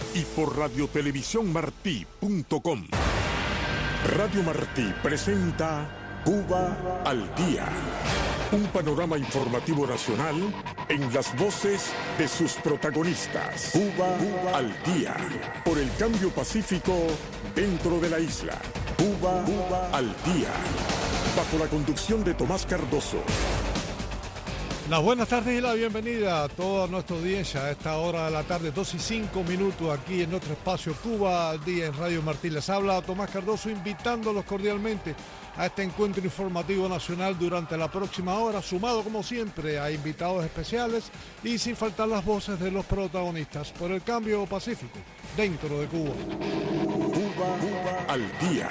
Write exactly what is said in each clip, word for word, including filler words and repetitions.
y por radio televisión martí punto com. Radio Martí presenta Cuba al Día. Un panorama informativo nacional en las voces de sus protagonistas. Cuba, Cuba al Día. Por el cambio pacífico dentro de la isla. Cuba, Cuba al Día. Bajo la conducción de Tomás Cardoso. Las buenas tardes y la bienvenida a toda nuestra audiencia a esta hora de la tarde, dos y cinco minutos aquí en nuestro espacio Cuba al Día en Radio Martí. Les habla Tomás Cardoso invitándolos cordialmente a este encuentro informativo nacional durante la próxima hora, sumado como siempre a invitados especiales y sin faltar las voces de los protagonistas por el cambio pacífico dentro de Cuba. Cuba, Cuba al Día.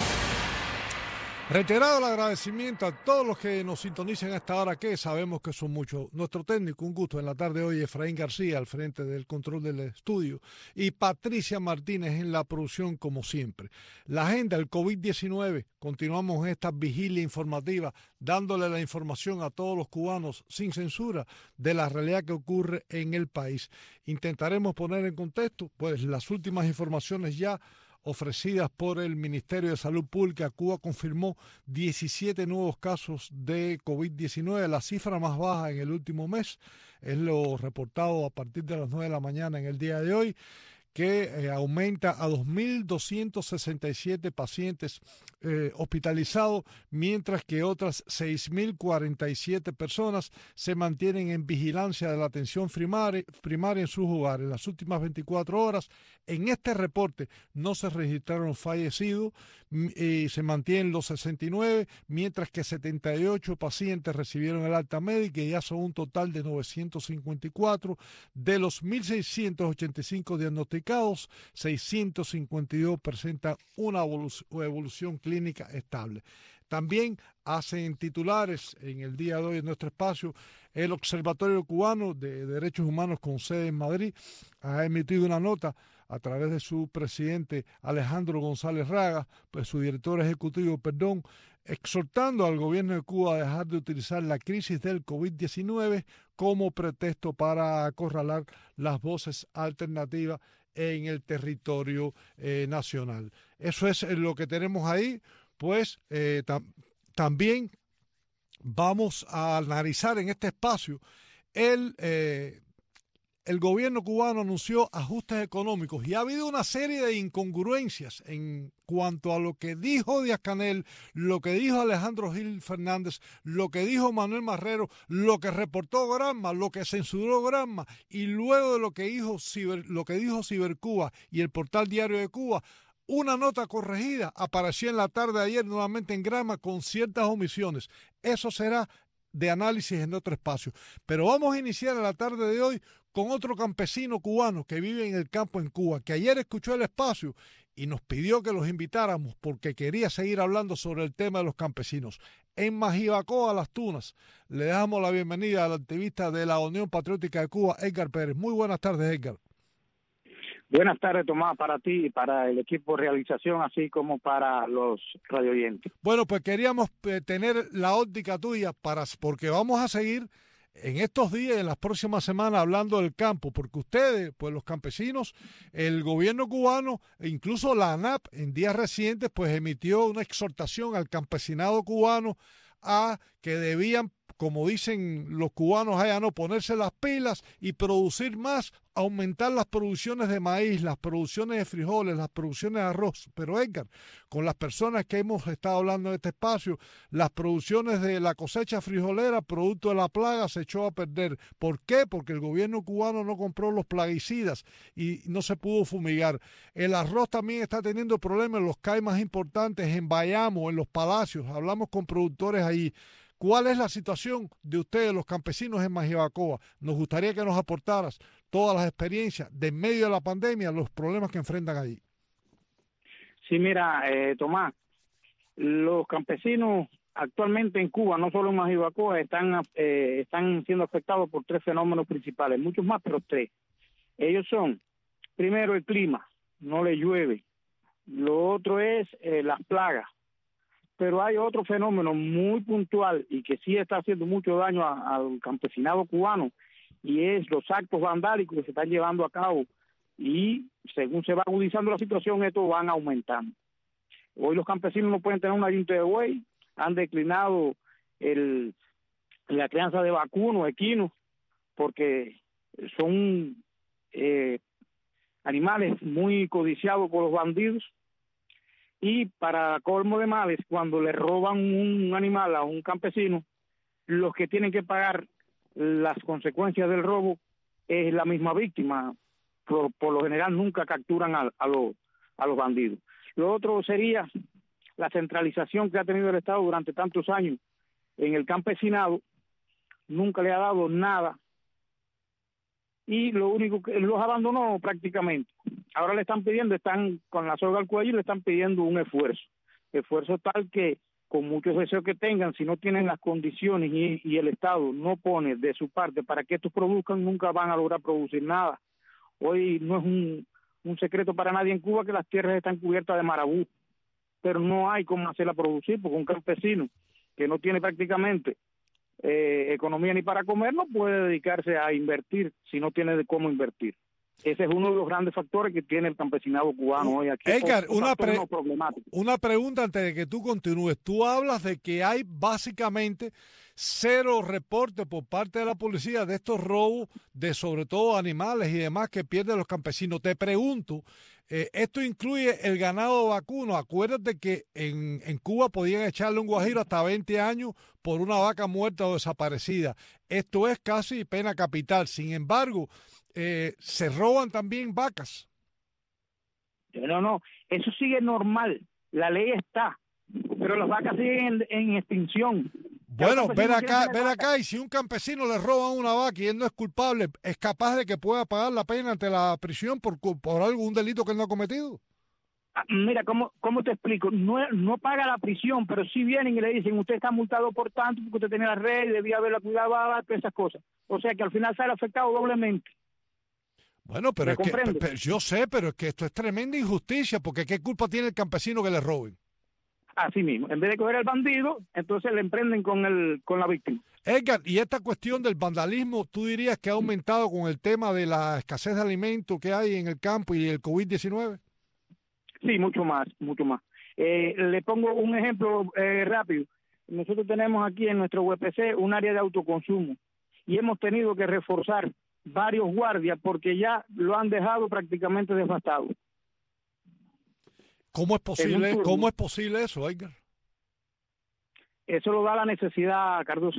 Reiterado el agradecimiento a todos los que nos sintonizan a esta hora, que sabemos que son muchos. Nuestro técnico, un gusto en la tarde de hoy, Efraín García, al frente del control del estudio, y Patricia Martínez en la producción, como siempre. La agenda, el COVID diecinueve, continuamos en esta vigilia informativa, dándole la información a todos los cubanos, sin censura, de la realidad que ocurre en el país. Intentaremos poner en contexto, pues, las últimas informaciones ya ofrecidas por el Ministerio de Salud Pública. Cuba confirmó diecisiete nuevos casos de COVID diecinueve, la cifra más baja en el último mes, es lo reportado a partir de las nueve de la mañana en el día de hoy, que eh, aumenta a dos mil doscientos sesenta y siete pacientes eh, hospitalizados, mientras que otras seis mil cuarenta y siete personas se mantienen en vigilancia de la atención primaria, primaria en sus hogares. En las últimas veinticuatro horas, en este reporte no se registraron fallecidos y se mantienen los sesenta y nueve, mientras que setenta y ocho pacientes recibieron el alta médica y ya son un total de novecientos cincuenta y cuatro. De los mil seiscientos ochenta y cinco diagnosticados, seiscientos cincuenta y dos presentan una evolución clínica estable. También hacen titulares en el día de hoy en nuestro espacio el Observatorio Cubano de Derechos Humanos con sede en Madrid. Ha emitido una nota a través de su presidente Alejandro González Raga, pues su director ejecutivo, perdón, exhortando al gobierno de Cuba a dejar de utilizar la crisis del COVID diecinueve como pretexto para acorralar las voces alternativas en el territorio eh, nacional. Eso es lo que tenemos ahí. Pues eh, tam- también vamos a analizar en este espacio el, eh, el gobierno cubano anunció ajustes económicos y ha habido una serie de incongruencias en cuanto a lo que dijo Díaz-Canel, lo que dijo Alejandro Gil Fernández, lo que dijo Manuel Marrero, lo que reportó Granma, lo que censuró Granma y luego de lo que dijo, Ciber, lo que dijo Cibercuba y el portal Diario de Cuba. Una nota corregida apareció en la tarde de ayer nuevamente en Granma con ciertas omisiones. Eso será de análisis en otro espacio. Pero vamos a iniciar en la tarde de hoy con otro campesino cubano que vive en el campo en Cuba, que ayer escuchó el espacio y nos pidió que los invitáramos porque quería seguir hablando sobre el tema de los campesinos. En Majibacoa, Las Tunas, le damos la bienvenida al activista de la Unión Patriótica de Cuba, Edgar Pérez. Muy buenas tardes, Edgar. Buenas tardes, Tomás, para ti y para el equipo de realización, así como para los radioyentes. Bueno, pues queríamos eh, tener la óptica tuya para, porque vamos a seguir en estos días, en las próximas semanas, hablando del campo, porque ustedes, pues los campesinos, el gobierno cubano, e incluso la ANAP, en días recientes, pues emitió una exhortación al campesinado cubano a que debían, como dicen los cubanos allá, no ponerse las pilas y producir más, aumentar las producciones de maíz, las producciones de frijoles, las producciones de arroz. Pero Edgar, con las personas que hemos estado hablando en este espacio, las producciones de la cosecha frijolera, producto de la plaga, se echó a perder. ¿Por qué? Porque el gobierno cubano no compró los plaguicidas y no se pudo fumigar. El arroz también está teniendo problemas en los C A I más importantes, en Bayamo, en Los Palacios. Hablamos con productores allí. ¿Cuál es la situación de ustedes, los campesinos en Majibacoa? Nos gustaría que nos aportaras todas las experiencias de en medio de la pandemia, los problemas que enfrentan allí. Sí, mira, eh, Tomás, los campesinos actualmente en Cuba, no solo en Majibacoa, están, eh, están siendo afectados por tres fenómenos principales, muchos más, pero tres. Ellos son, primero, el clima, no le llueve. Lo otro es eh, las plagas. Pero hay otro fenómeno muy puntual y que sí está haciendo mucho daño a, al campesinado cubano, y es los actos vandálicos que se están llevando a cabo y según se va agudizando la situación, estos van aumentando. Hoy los campesinos no pueden tener una yunta de buey, han declinado el, la crianza de vacunos, equinos, porque son eh, animales muy codiciados por los bandidos, y para colmo de males, cuando le roban un animal a un campesino, los que tienen que pagar las consecuencias del robo es la misma víctima. Por, por lo general nunca capturan a, a, los, a los bandidos. Lo otro sería la centralización que ha tenido el Estado durante tantos años en el campesinado, nunca le ha dado nada, y lo único que los abandonó prácticamente. Ahora le están pidiendo, están con la soga al cuello y le están pidiendo un esfuerzo, esfuerzo tal que con muchos deseos que tengan, si no tienen las condiciones y, y el Estado no pone de su parte para que estos produzcan, nunca van a lograr producir nada. Hoy no es un, un secreto para nadie en Cuba que las tierras están cubiertas de marabú, pero no hay cómo hacerla producir, porque un campesino que no tiene prácticamente eh, economía ni para comer no puede dedicarse a invertir si no tiene de cómo invertir. Ese es uno de los grandes factores que tiene el campesinado cubano hoy aquí. Edgar, una, pre no una pregunta antes de que tú continúes. Tú hablas de que hay básicamente cero reportes por parte de la policía de estos robos de sobre todo animales y demás que pierden los campesinos. Te pregunto, eh, ¿esto incluye el ganado vacuno? Acuérdate que en, en Cuba podían echarle un guajiro hasta veinte años por una vaca muerta o desaparecida. Esto es casi pena capital. Sin embargo, Eh, se roban también vacas. No, no, eso sigue normal, la ley está, pero las vacas siguen en, en extinción. Bueno, ven acá, ven acá, y si un campesino le roba una vaca y él no es culpable, ¿es capaz de que pueda pagar la pena ante la prisión por, por algún delito que él no ha cometido? Mira, ¿cómo, cómo te explico? No, no paga la prisión, pero sí vienen y le dicen, usted está multado por tanto, porque usted tenía la red, debía haberla cuidado, todas esas cosas. O sea que al final sale afectado doblemente. Bueno, pero es que, pero yo sé, pero es que esto es tremenda injusticia, porque ¿qué culpa tiene el campesino que le roben? Así mismo, en vez de coger al bandido, entonces le emprenden con el con la víctima. Edgar, y esta cuestión del vandalismo, ¿tú dirías que ha aumentado con el tema de la escasez de alimentos que hay en el campo y el COVID diecinueve? Sí, mucho más, mucho más. Eh, le pongo un ejemplo eh, rápido. Nosotros tenemos aquí en nuestro U P C un área de autoconsumo y hemos tenido que reforzar varios guardias porque ya lo han dejado prácticamente devastado. ¿Cómo es posible, ¿cómo es posible eso, Edgar? Eso lo da la necesidad, Cardoso.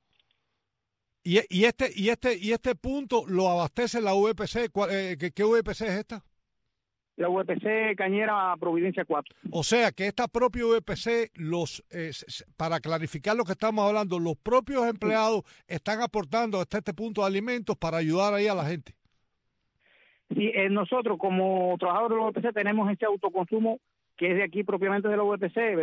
Y, y este y este y este punto lo abastece la U P C. Eh, ¿qué, ¿Qué U P C es esta? La U P C Cañera Providencia cuatro. O sea que esta propia U P C, los eh, para clarificar lo que estamos hablando, los propios empleados están aportando hasta este punto de alimentos para ayudar ahí a la gente. Sí, eh, nosotros como trabajadores de la U P C tenemos ese autoconsumo que es de aquí propiamente de la U P C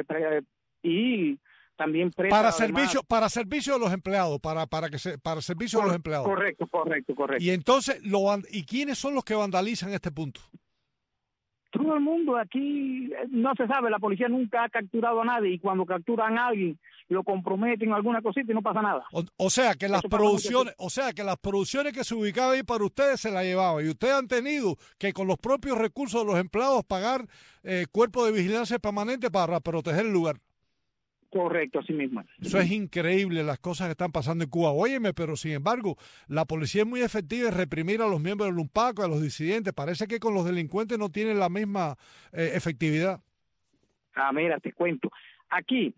y también presta, para además, servicio para servicio de los empleados, para para que se para servicio Cor de los empleados. Correcto, correcto, correcto. Y entonces lo y quiénes son los que vandalizan este punto. Todo el mundo aquí no se sabe, la policía nunca ha capturado a nadie y cuando capturan a alguien lo comprometen alguna cosita y no pasa nada. O, o sea que las Eso producciones, o sea que las producciones que se ubicaban ahí para ustedes se las llevaban y ustedes han tenido que con los propios recursos de los empleados pagar eh, cuerpo de vigilancia permanente para proteger el lugar. Correcto, así mismo. Eso es increíble las cosas que están pasando en Cuba. Óyeme, pero sin embargo, la policía es muy efectiva en reprimir a los miembros del UNPACO, a los disidentes. Parece que con los delincuentes no tienen la misma eh, efectividad. Ah, mira, te cuento. Aquí,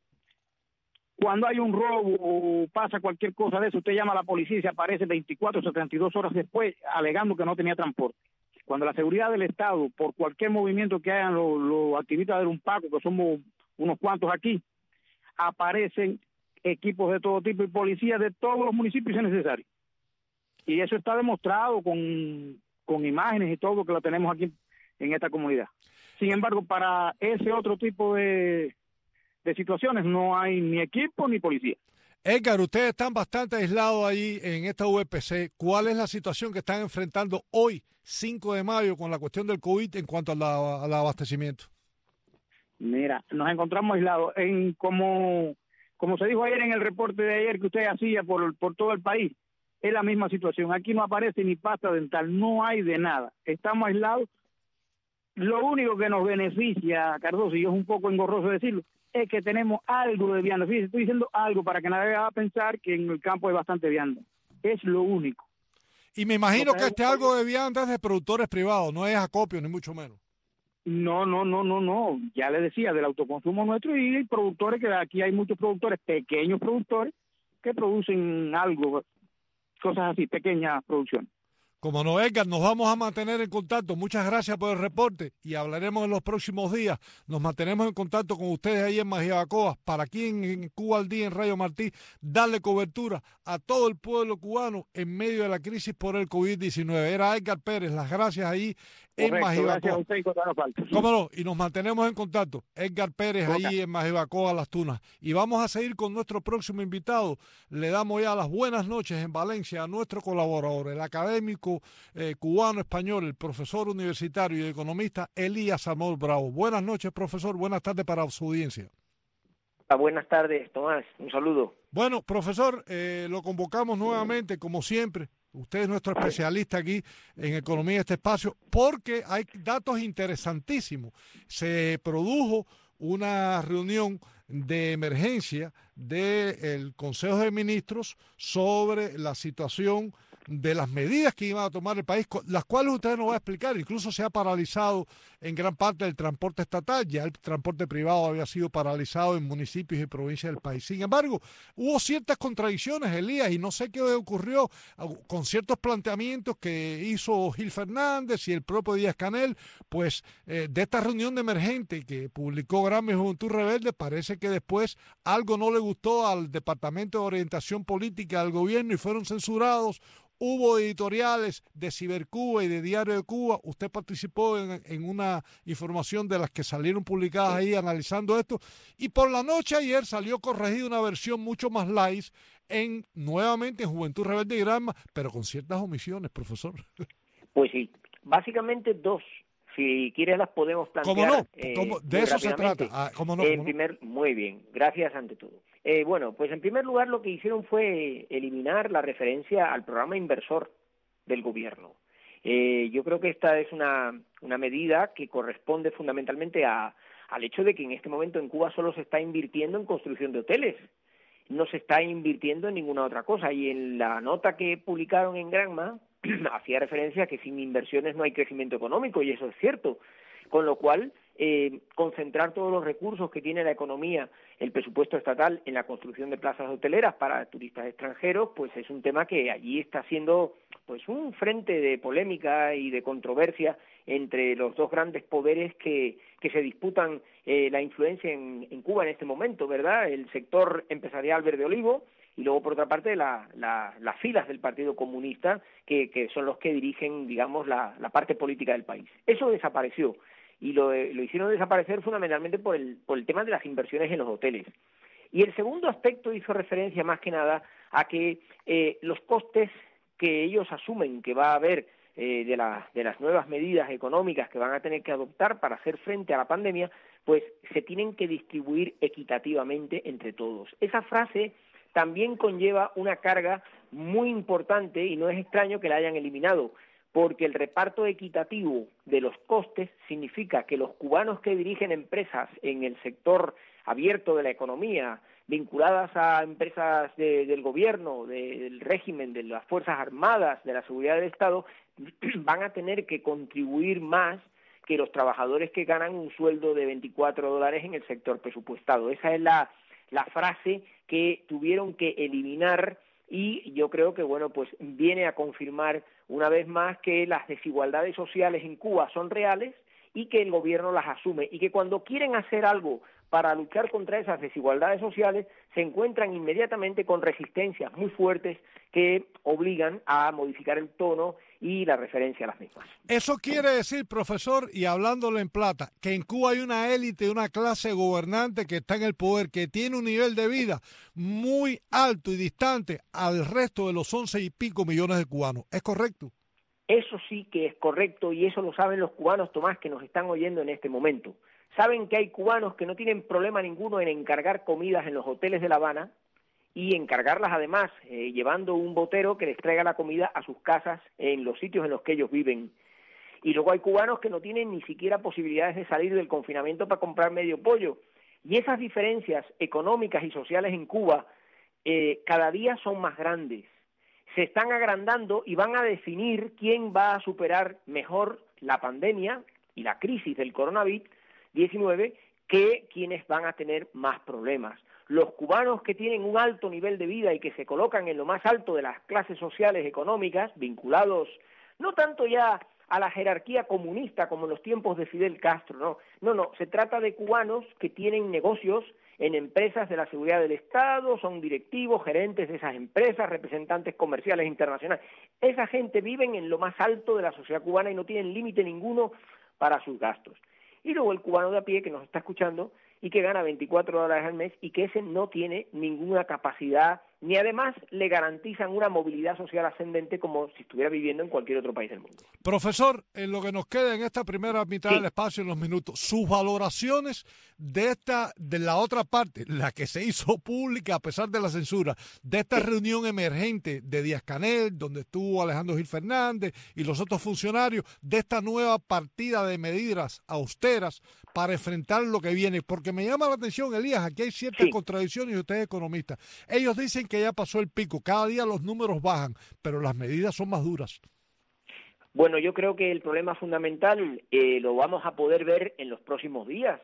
cuando hay un robo o pasa cualquier cosa de eso, usted llama a la policía y se aparece veinticuatro, setenta y dos horas después alegando que no tenía transporte. Cuando la seguridad del Estado, por cualquier movimiento que hagan los, los activistas del UNPACO, que somos unos cuantos aquí, aparecen equipos de todo tipo y policías de todos los municipios si es necesario. Y eso está demostrado con, con imágenes y todo que lo tenemos aquí en esta comunidad. Sin embargo, para ese otro tipo de, de situaciones no hay ni equipo ni policía. Edgar, ustedes están bastante aislados ahí en esta U P C. ¿Cuál es la situación que están enfrentando hoy, cinco de mayo, con la cuestión del COVID en cuanto al, al abastecimiento? Mira, nos encontramos aislados. En como, como se dijo ayer en el reporte de ayer que usted hacía por, por todo el país, es la misma situación. Aquí no aparece ni pasta dental, no hay de nada. Estamos aislados. Lo único que nos beneficia, Cardoso, y es un poco engorroso decirlo, es que tenemos algo de vianda. Fíjese, estoy diciendo algo para que nadie va a pensar que en el campo hay bastante vianda. Es lo único. Y me imagino que este algo de vianda es de productores privados, no es acopio, ni mucho menos. No, no, no, no, no. Ya le decía, del autoconsumo nuestro y hay productores, que aquí hay muchos productores, pequeños productores, que producen algo, cosas así, pequeñas producciones. Como no, Edgar, nos vamos a mantener en contacto. Muchas gracias por el reporte y hablaremos en los próximos días. Nos mantenemos en contacto con ustedes ahí en Majibacoa para aquí en, en Cuba al Día, en Radio Martí, darle cobertura a todo el pueblo cubano en medio de la crisis por el COVID diecinueve. Era Edgar Pérez, las gracias ahí en Majibacoa. Gracias a usted y no falta. Cómo no, y nos mantenemos en contacto. Edgar Pérez okay. Ahí en Majibacoa, Las Tunas. Y vamos a seguir con nuestro próximo invitado. Le damos ya las buenas noches en Valencia a nuestro colaborador, el académico Eh, cubano-español, el profesor universitario y economista Elías Amor Bravo. Buenas noches, profesor. Buenas tardes para su audiencia. Buenas tardes, Tomás. Un saludo. Bueno, profesor, eh, lo convocamos nuevamente, como siempre. Usted es nuestro especialista aquí en economía de este espacio, porque hay datos interesantísimos. Se produjo una reunión de emergencia del Consejo de Ministros sobre la situación de las medidas que iban a tomar el país, las cuales usted nos va a explicar. Incluso se ha paralizado en gran parte el transporte estatal, ya el transporte privado había sido paralizado en municipios y provincias del país. Sin embargo, hubo ciertas contradicciones, Elías, y no sé qué ocurrió con ciertos planteamientos que hizo Gil Fernández y el propio Díaz-Canel, pues eh, de esta reunión de emergente que publicó Grama y Juventud Rebelde, parece que después algo no le gustó al Departamento de Orientación Política del gobierno y fueron censurados. Hubo editoriales de Cibercuba y de Diario de Cuba. Usted participó en, en una información de las que salieron publicadas ahí analizando esto. Y por la noche ayer salió corregida una versión mucho más light en nuevamente en Juventud Rebelde y Granma, pero con ciertas omisiones, profesor. Pues sí, básicamente dos. Si quieres las podemos plantear. ¿Cómo no? Eh, ¿Cómo? De eso se trata. Ah, ¿cómo no? En ¿Cómo primer, no? Muy bien, gracias ante todo. Eh, bueno, pues en primer lugar lo que hicieron fue eliminar la referencia al programa inversor del gobierno. Eh, yo creo que esta es una, una medida que corresponde fundamentalmente a, al hecho de que en este momento en Cuba solo se está invirtiendo en construcción de hoteles, no se está invirtiendo en ninguna otra cosa. Y en la nota que publicaron en Granma hacía referencia a que sin inversiones no hay crecimiento económico, y eso es cierto. Con lo cual, eh, concentrar todos los recursos que tiene la economía, el presupuesto estatal, en la construcción de plazas hoteleras para turistas extranjeros, pues es un tema que allí está siendo pues un frente de polémica y de controversia entre los dos grandes poderes que, que se disputan eh, la influencia en, en Cuba en este momento, ¿verdad? El sector empresarial verde olivo y luego, por otra parte, la, la, las filas del Partido Comunista, que, que son los que dirigen, digamos, la, la parte política del país. Eso desapareció. Y lo, lo hicieron desaparecer fundamentalmente por el, por el tema de las inversiones en los hoteles. Y el segundo aspecto hizo referencia más que nada a que eh, los costes que ellos asumen que va a haber eh, de, la, de las nuevas medidas económicas que van a tener que adoptar para hacer frente a la pandemia, pues se tienen que distribuir equitativamente entre todos. Esa frase también conlleva una carga muy importante y no es extraño que la hayan eliminado, porque el reparto equitativo de los costes significa que los cubanos que dirigen empresas en el sector abierto de la economía, vinculadas a empresas de, del gobierno, de, del régimen, de las Fuerzas Armadas, de la seguridad del Estado, van a tener que contribuir más que los trabajadores que ganan un sueldo de veinticuatro dólares en el sector presupuestado. Esa es la, la frase que tuvieron que eliminar. Y yo creo que, bueno, pues viene a confirmar una vez más que las desigualdades sociales en Cuba son reales y que el gobierno las asume, y que cuando quieren hacer algo para luchar contra esas desigualdades sociales se encuentran inmediatamente con resistencias muy fuertes que obligan a modificar el tono y la referencia a las mismas. Eso quiere decir, profesor, y hablándolo en plata, que en Cuba hay una élite, una clase gobernante que está en el poder, que tiene un nivel de vida muy alto y distante al resto de los once y pico millones de cubanos. ¿Es correcto? Eso sí que es correcto, y eso lo saben los cubanos, Tomás, que nos están oyendo en este momento. Saben que hay cubanos que no tienen problema ninguno en encargar comidas en los hoteles de La Habana y encargarlas además, eh, llevando un botero que les traiga la comida a sus casas en los sitios en los que ellos viven. Y luego hay cubanos que no tienen ni siquiera posibilidades de salir del confinamiento para comprar medio pollo. Y esas diferencias económicas y sociales en Cuba eh, cada día son más grandes. Se están agrandando y van a definir quién va a superar mejor la pandemia y la crisis del coronavirus diecinueve que quienes van a tener más problemas. Los cubanos que tienen un alto nivel de vida y que se colocan en lo más alto de las clases sociales económicas, vinculados no tanto ya a la jerarquía comunista como en los tiempos de Fidel Castro, no, no, no, se trata de cubanos que tienen negocios en empresas de la seguridad del Estado, son directivos, gerentes de esas empresas, representantes comerciales internacionales. Esa gente vive en lo más alto de la sociedad cubana y no tienen límite ninguno para sus gastos. Y luego el cubano de a pie que nos está escuchando y que gana veinticuatro dólares al mes y que ese no tiene ninguna capacidad, ni además le garantizan una movilidad social ascendente como si estuviera viviendo en cualquier otro país del mundo. Profesor, en lo que nos queda en esta primera mitad Sí. del espacio, en los minutos, sus valoraciones de esta, de la otra parte, la que se hizo pública a pesar de la censura, de esta Sí. reunión emergente de Díaz-Canel, donde estuvo Alejandro Gil Fernández y los otros funcionarios, de esta nueva partida de medidas austeras para enfrentar lo que viene, porque me llama la atención, Elías, aquí hay ciertas Sí. contradicciones y usted es economista. Ellos dicen que ya pasó el pico, cada día los números bajan, pero las medidas son más duras. Bueno, yo creo que el problema fundamental eh, lo vamos a poder ver en los próximos días.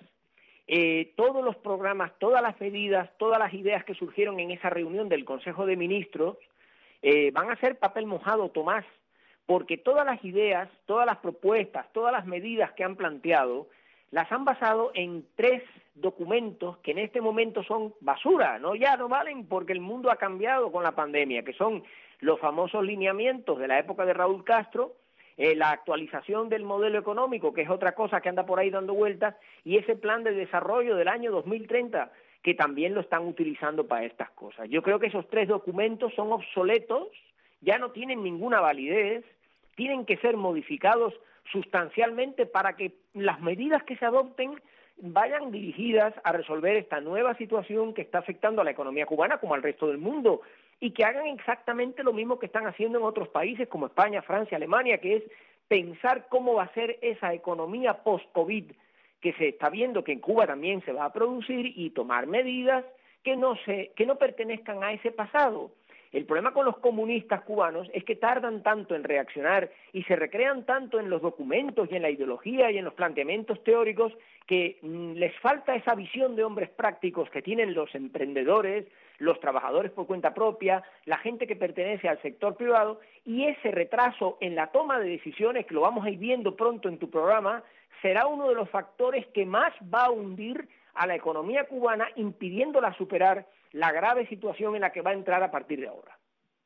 Eh, todos los programas, todas las medidas, todas las ideas que surgieron en esa reunión del Consejo de Ministros eh, van a ser papel mojado, Tomás, porque todas las ideas, todas las propuestas, todas las medidas que han planteado las han basado en tres documentos que en este momento son basura, ¿no? Ya no valen porque el mundo ha cambiado con la pandemia, que son los famosos lineamientos de la época de Raúl Castro, eh, la actualización del modelo económico, que es otra cosa que anda por ahí dando vueltas, y ese plan de desarrollo del año dos mil treinta, que también lo están utilizando para estas cosas. Yo creo que esos tres documentos son obsoletos, ya no tienen ninguna validez, tienen que ser modificados sustancialmente para que las medidas que se adopten vayan dirigidas a resolver esta nueva situación que está afectando a la economía cubana como al resto del mundo, y que hagan exactamente lo mismo que están haciendo en otros países como España, Francia, Alemania, que es pensar cómo va a ser esa economía post-COVID que se está viendo que en Cuba también se va a producir, y tomar medidas que no se, que no pertenezcan a ese pasado. El problema con los comunistas cubanos es que tardan tanto en reaccionar y se recrean tanto en los documentos y en la ideología y en los planteamientos teóricos que mmm, les falta esa visión de hombres prácticos que tienen los emprendedores, los trabajadores por cuenta propia, la gente que pertenece al sector privado, y ese retraso en la toma de decisiones, que lo vamos a ir viendo pronto en tu programa, será uno de los factores que más va a hundir a la economía cubana, impidiéndola superar la grave situación en la que va a entrar a partir de ahora.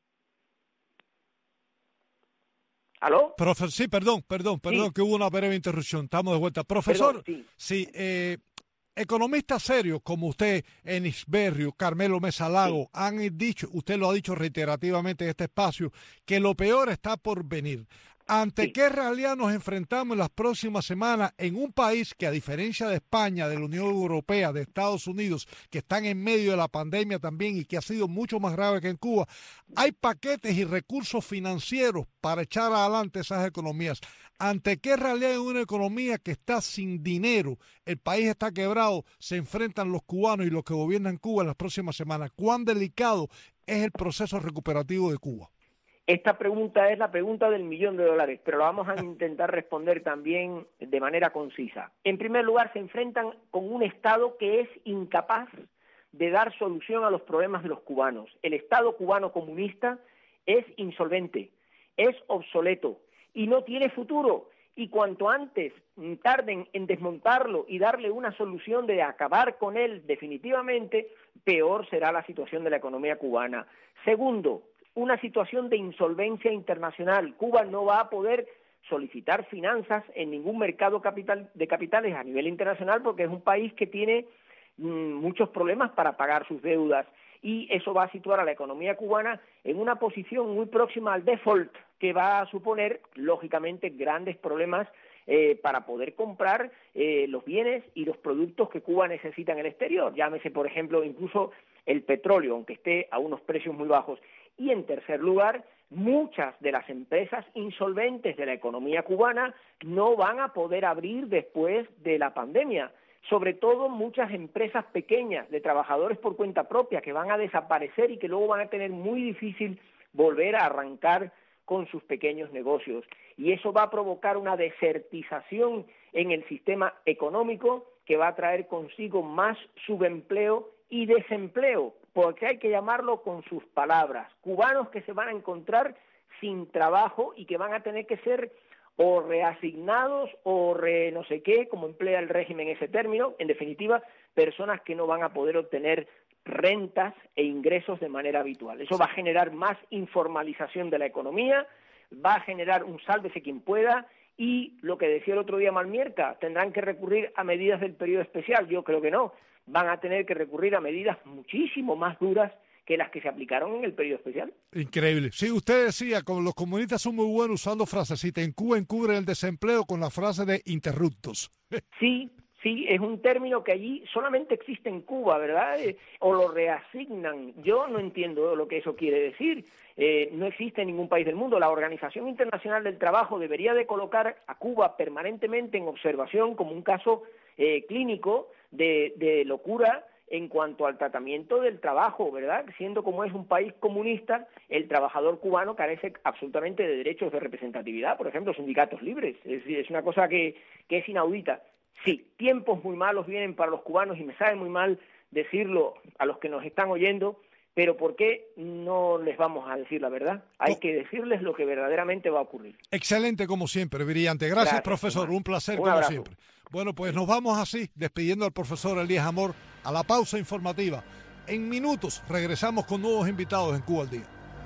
¿Aló? Profesor, sí, perdón, perdón, perdón, Sí. que hubo una breve interrupción. Estamos de vuelta. Profesor, Perdón, sí. sí, eh, economistas serios como usted, Enis Berrio, Carmelo Mesa Lago, Sí. han dicho, usted lo ha dicho reiterativamente en este espacio, que lo peor está por venir. ¿Ante Sí. qué realidad nos enfrentamos en las próximas semanas en un país que, a diferencia de España, de la Unión Europea, de Estados Unidos, que están en medio de la pandemia también y que ha sido mucho más grave que en Cuba, hay paquetes y recursos financieros para echar adelante esas economías? ¿Ante qué realidad en una economía que está sin dinero, el país está quebrado, se enfrentan los cubanos y los que gobiernan Cuba en las próximas semanas? ¿Cuán delicado es el proceso recuperativo de Cuba? Esta pregunta es la pregunta del millón de dólares, pero la vamos a intentar responder también de manera concisa. En primer lugar, se enfrentan con un Estado que es incapaz de dar solución a los problemas de los cubanos. El Estado cubano comunista es insolvente, es obsoleto y no tiene futuro. Y cuanto antes tarden en desmontarlo y darle una solución de acabar con él definitivamente, peor será la situación de la economía cubana. Segundo, una situación de insolvencia internacional. Cuba no va a poder solicitar finanzas en ningún mercado capital, de capitales a nivel internacional, porque es un país que tiene mmm, muchos problemas para pagar sus deudas, y eso va a situar a la economía cubana en una posición muy próxima al default, que va a suponer, lógicamente, grandes problemas eh, para poder comprar eh, los bienes y los productos que Cuba necesita en el exterior. Llámese, por ejemplo, incluso el petróleo, aunque esté a unos precios muy bajos. Y en tercer lugar, muchas de las empresas insolventes de la economía cubana no van a poder abrir después de la pandemia. Sobre todo muchas empresas pequeñas de trabajadores por cuenta propia que van a desaparecer y que luego van a tener muy difícil volver a arrancar con sus pequeños negocios. Y eso va a provocar una desertización en el sistema económico que va a traer consigo más subempleo y desempleo, porque hay que llamarlo con sus palabras. Cubanos que se van a encontrar sin trabajo y que van a tener que ser o reasignados o re no sé qué, como emplea el régimen ese término, en definitiva, personas que no van a poder obtener rentas e ingresos de manera habitual. Eso va a generar más informalización de la economía, va a generar un sálvese quien pueda, y lo que decía el otro día Malmierca, tendrán que recurrir a medidas del periodo especial. Yo creo que no, van a tener que recurrir a medidas muchísimo más duras que las que se aplicaron en el periodo especial. Increíble. Sí, usted decía, como los comunistas son muy buenos usando frasecitas, en Cuba encubren el desempleo con la frase de interruptos. Sí, sí, es un término que allí solamente existe en Cuba, ¿verdad? Eh, o lo reasignan. Yo no entiendo lo que eso quiere decir. Eh, no existe en ningún país del mundo. La Organización Internacional del Trabajo debería de colocar a Cuba permanentemente en observación como un caso eh, clínico de, de locura en cuanto al tratamiento del trabajo, ¿verdad? Siendo como es un país comunista, el trabajador cubano carece absolutamente de derechos de representatividad, por ejemplo, sindicatos libres. Es decir, es una cosa que, que es inaudita. Sí, tiempos muy malos vienen para los cubanos y me sabe muy mal decirlo a los que nos están oyendo, pero ¿por qué no les vamos a decir la verdad? Hay que decirles lo que verdaderamente va a ocurrir. Excelente como siempre, brillante. Gracias, Gracias profesor, hermano. Un placer un como abrazo. Siempre. Bueno, pues nos vamos así, despidiendo al profesor Elías Amor a la pausa informativa. En minutos regresamos con nuevos invitados en Cuba al Día.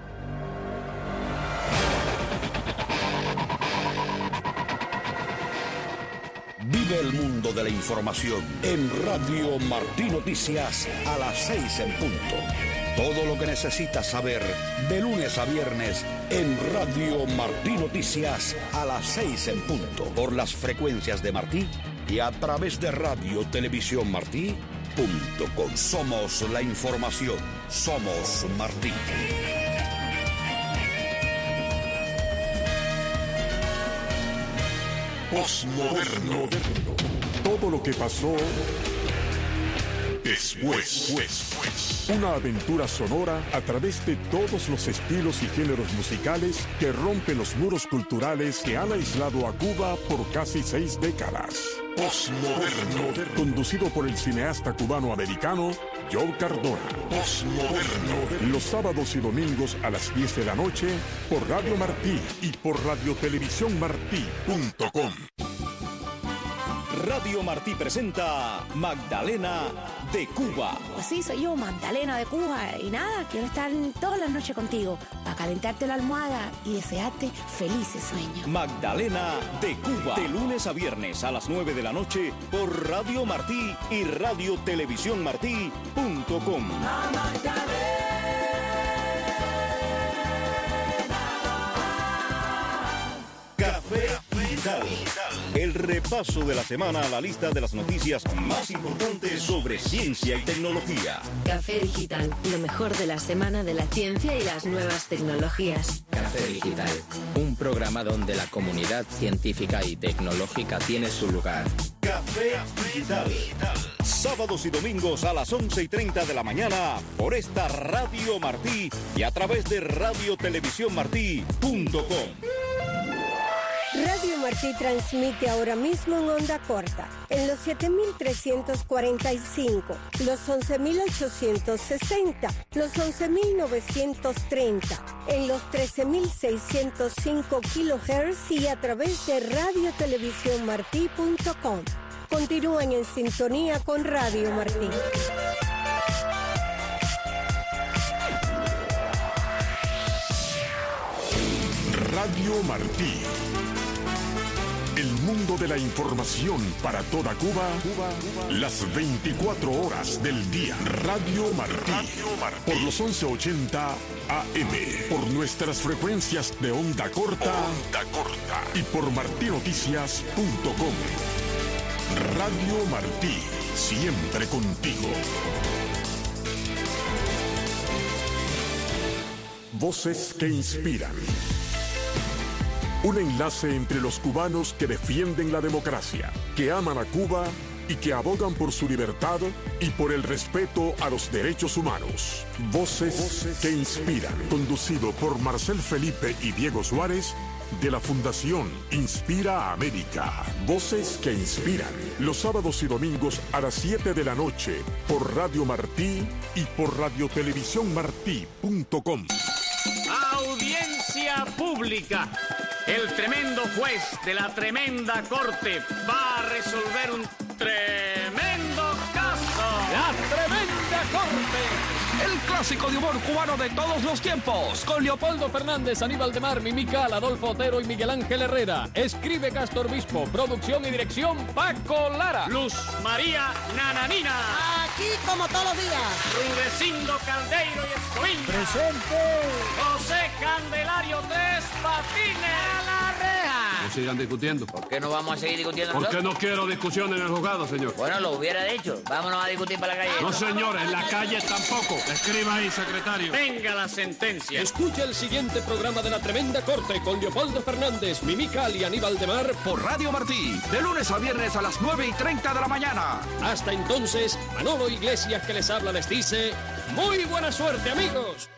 Vive el mundo de la información en Radio Martí Noticias a las seis en punto. Todo lo que necesitas saber de lunes a viernes en Radio Martí Noticias a las seis en punto. Por las frecuencias de Martí y a través de Radio Televisión Martí punto com. Somos la información. Somos Martí. Postmoderno. Todo lo que pasó después. después. Una aventura sonora a través de todos los estilos y géneros musicales que rompen los muros culturales que han aislado a Cuba por casi seis décadas. Postmoderno. Conducido por el cineasta cubano-americano Joe Cardona. Postmoderno. Los sábados y domingos a las diez de la noche por Radio Martí y por radio televisión martí punto com. Radio Martí presenta Magdalena de Cuba. Pues sí, soy yo, Magdalena de Cuba. Y nada, quiero estar todas las noches contigo para calentarte la almohada y desearte felices sueños. Magdalena de Cuba. De lunes a viernes a las nueve de la noche por Radio Martí y radio televisión martí punto com. Café Digital. El repaso de la semana a la lista de las noticias más importantes sobre ciencia y tecnología. Café Digital, lo mejor de la semana de la ciencia y las nuevas tecnologías. Café Digital, un programa donde la comunidad científica y tecnológica tiene su lugar. Café Digital. Sábados y domingos a las once y treinta de la mañana por esta Radio Martí y a través de radio televisión martí punto com. Radio Martí transmite ahora mismo en onda corta, en los siete mil trescientos cuarenta y cinco, los once mil ochocientos sesenta, los once mil novecientos treinta, en los trece mil seiscientos cinco kilohertz y a través de radio televisión martí punto com. Continúen en sintonía con Radio Martí. Radio Martí. El mundo de la información para toda Cuba, Cuba, Cuba. Las veinticuatro horas del día. Radio Martí. Radio Martí. Por los once ochenta A M. Por nuestras frecuencias de onda corta. Onda corta. Y por martí noticias punto com. Radio Martí. Siempre contigo. Voces que inspiran. Un enlace entre los cubanos que defienden la democracia, que aman a Cuba y que abogan por su libertad y por el respeto a los derechos humanos. Voces, Voces que inspiran. Conducido por Marcel Felipe y Diego Suárez, de la Fundación Inspira América. Voces que inspiran. Los sábados y domingos a las siete de la noche por Radio Martí y por radio televisión martí punto com. Audiencia pública. El tremendo juez de la tremenda corte va a resolver un tremendo caso. La tremenda corte. El clásico de humor cubano de todos los tiempos. Con Leopoldo Fernández, Aníbal de Mar, Mimical, Adolfo Otero y Miguel Ángel Herrera. Escribe Castor Obispo. Producción y dirección Paco Lara. Luz María Nananina. Aquí como todos los días. Rudecindo Caldeiro y Escoviña. Presente. José Candelario Tres Patines. A la reja. No sigan discutiendo. ¿Por qué no vamos a seguir discutiendo ¿Por nosotros? qué no quiero discusión en el juzgado, señor? Bueno, lo hubiera dicho. Vámonos a discutir para la calle. No, señor, en la calle tampoco. Escriba ahí, secretario. Venga la sentencia. Escucha el siguiente programa de La Tremenda Corte con Leopoldo Fernández, Mimical y Aníbal de Mar por Radio Martí, de lunes a viernes a las nueve y treinta de la mañana. Hasta entonces, Manolo Iglesias que les habla les dice, muy buena suerte, amigos.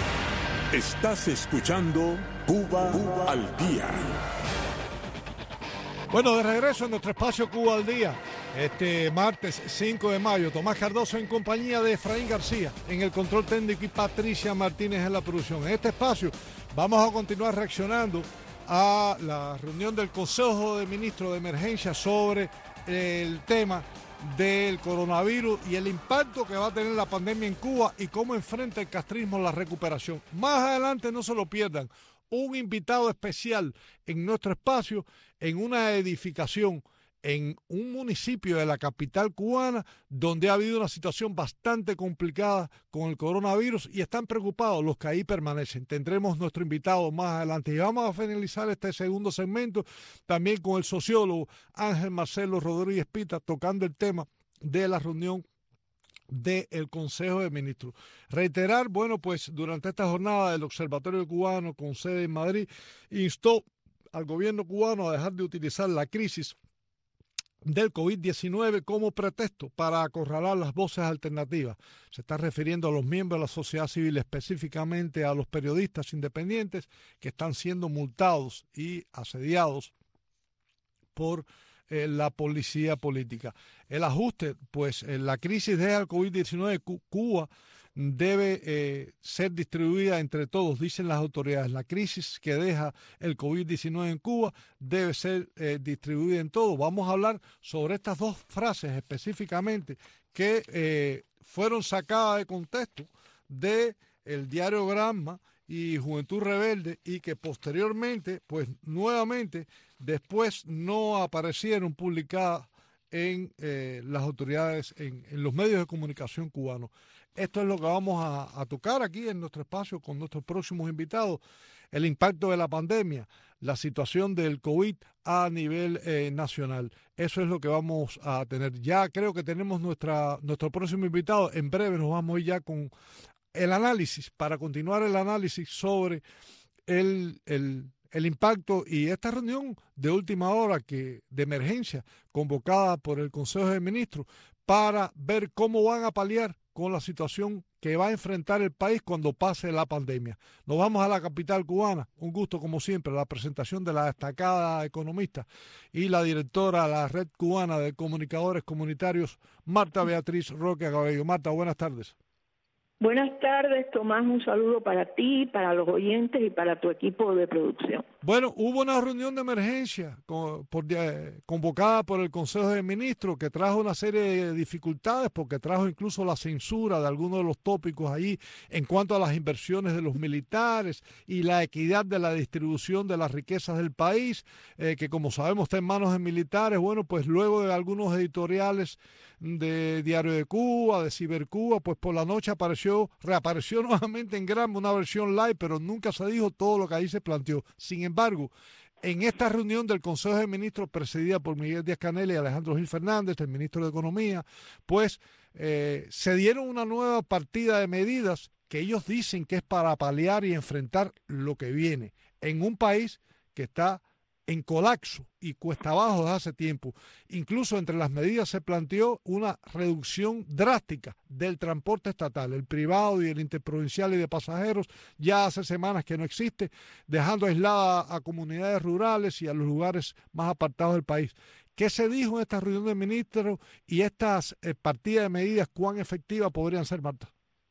Estás escuchando Cuba, Cuba al Día. Bueno, de regreso en nuestro espacio Cuba al Día, este martes cinco de mayo, Tomás Cardoso en compañía de Efraín García en el control técnico y Patricia Martínez en la producción. En este espacio vamos a continuar reaccionando a la reunión del Consejo de Ministros de Emergencia sobre el tema del coronavirus y el impacto que va a tener la pandemia en Cuba y cómo enfrenta el castrismo la recuperación. Más adelante, no se lo pierdan, un invitado especial en nuestro espacio en una edificación en un municipio de la capital cubana donde ha habido una situación bastante complicada con el coronavirus y están preocupados los que ahí permanecen. Tendremos nuestro invitado más adelante y vamos a finalizar este segundo segmento también con el sociólogo Ángel Marcelo Rodríguez Pita tocando el tema de la reunión del Consejo de Ministros. Reiterar, bueno, pues durante esta jornada el Observatorio Cubano con sede en Madrid instó al gobierno cubano a dejar de utilizar la crisis del COVID diecinueve como pretexto para acorralar las voces alternativas. Se está refiriendo a los miembros de la sociedad civil, específicamente a los periodistas independientes que están siendo multados y asediados por eh, la policía política. El ajuste, pues en la crisis del COVID diecinueve, Cuba debe eh, ser distribuida entre todos, dicen las autoridades. La crisis que deja el COVID diecinueve en Cuba debe ser eh, distribuida en todos. Vamos a hablar sobre estas dos frases específicamente que eh, fueron sacadas de contexto de el diario Granma y Juventud Rebelde y que posteriormente, pues nuevamente, después no aparecieron publicadas en eh, las autoridades, en, en los medios de comunicación cubanos. Esto es lo que vamos a, a tocar aquí en nuestro espacio con nuestros próximos invitados, el impacto de la pandemia, la situación del COVID a nivel eh, nacional. Eso es lo que vamos a tener. Ya creo que tenemos nuestra nuestro próximo invitado. En breve nos vamos a ir ya con el análisis, para continuar el análisis sobre el, el, el impacto y esta reunión de última hora que de emergencia convocada por el Consejo de Ministros para ver cómo van a paliar con la situación que va a enfrentar el país cuando pase la pandemia. Nos vamos a la capital cubana. Un gusto, como siempre, la presentación de la destacada economista y la directora de la Red Cubana de Comunicadores Comunitarios, Marta Beatriz Roque Cabello. Marta, buenas tardes. Buenas tardes, Tomás. Un saludo para ti, para los oyentes y para tu equipo de producción. Bueno, hubo una reunión de emergencia con, por, eh, convocada por el Consejo de Ministros que trajo una serie de dificultades porque trajo incluso la censura de algunos de los tópicos ahí en cuanto a las inversiones de los militares y la equidad de la distribución de las riquezas del país, eh, que como sabemos está en manos de militares. Bueno, pues luego de algunos editoriales de Diario de Cuba, de Cibercuba, pues por la noche apareció, reapareció nuevamente en Granma una versión live, pero nunca se dijo todo lo que ahí se planteó. Sin embargo, en esta reunión del Consejo de Ministros presidida por Miguel Díaz-Canel y Alejandro Gil Fernández, el ministro de Economía, pues eh, se dieron una nueva partida de medidas que ellos dicen que es para paliar y enfrentar lo que viene en un país que está en colapso y cuesta abajo desde hace tiempo. Incluso entre las medidas se planteó una reducción drástica del transporte estatal, el privado y el interprovincial y de pasajeros, ya hace semanas que no existe, dejando aislada a comunidades rurales y a los lugares más apartados del país. ¿Qué se dijo en esta reunión de ministros y estas eh, partidas de medidas, cuán efectivas podrían ser, Marta?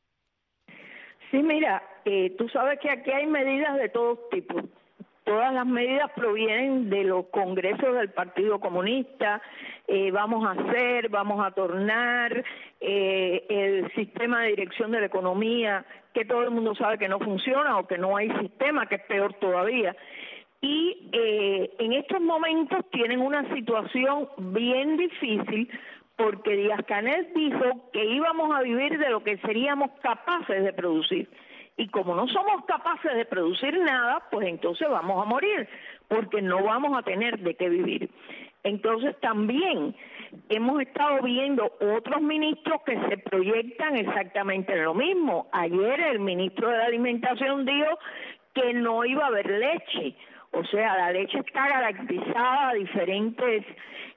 Sí, mira, eh, tú sabes que aquí hay medidas de todo tipo. Todas las medidas provienen de los congresos del Partido Comunista. Eh, vamos a hacer, vamos a tornar eh, el sistema de dirección de la economía, que todo el mundo sabe que no funciona o que no hay sistema, que es peor todavía. Y eh, en estos momentos tienen una situación bien difícil porque Díaz-Canel dijo que íbamos a vivir de lo que seríamos capaces de producir. Y como no somos capaces de producir nada, pues entonces vamos a morir, porque no vamos a tener de qué vivir. Entonces también hemos estado viendo otros ministros que se proyectan exactamente en lo mismo. Ayer el ministro de la Alimentación dijo que no iba a haber leche. O sea, la leche está garantizada a diferentes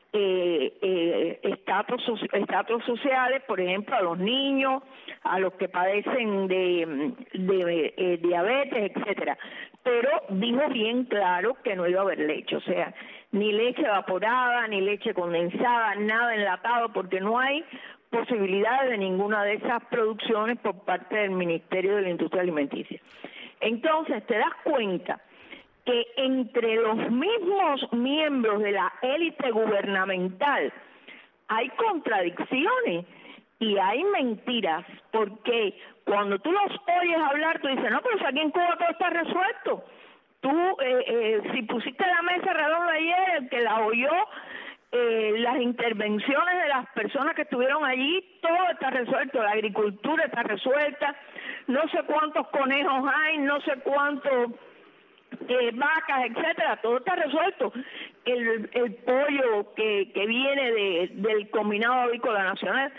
Eh, eh, estatus, estatus sociales, por ejemplo, a los niños, a los que padecen de, de eh, diabetes, etcétera. Pero dijo bien claro que no iba a haber leche, o sea, ni leche evaporada, ni leche condensada, nada enlatado, porque no hay posibilidades de ninguna de esas producciones por parte del Ministerio de la Industria Alimenticia. Entonces, te das cuenta que entre los mismos miembros de la élite gubernamental hay contradicciones y hay mentiras, porque cuando tú los oyes hablar, tú dices, no, pero aquí en Cuba todo está resuelto. Tú, eh, eh, si pusiste la mesa redonda ayer, el que la oyó, eh, las intervenciones de las personas que estuvieron allí, todo está resuelto, la agricultura está resuelta, no sé cuántos conejos hay, no sé cuántos Eh, vacas, etcétera, todo está resuelto. El, el pollo que, que viene de, del Combinado Avícola Nacional,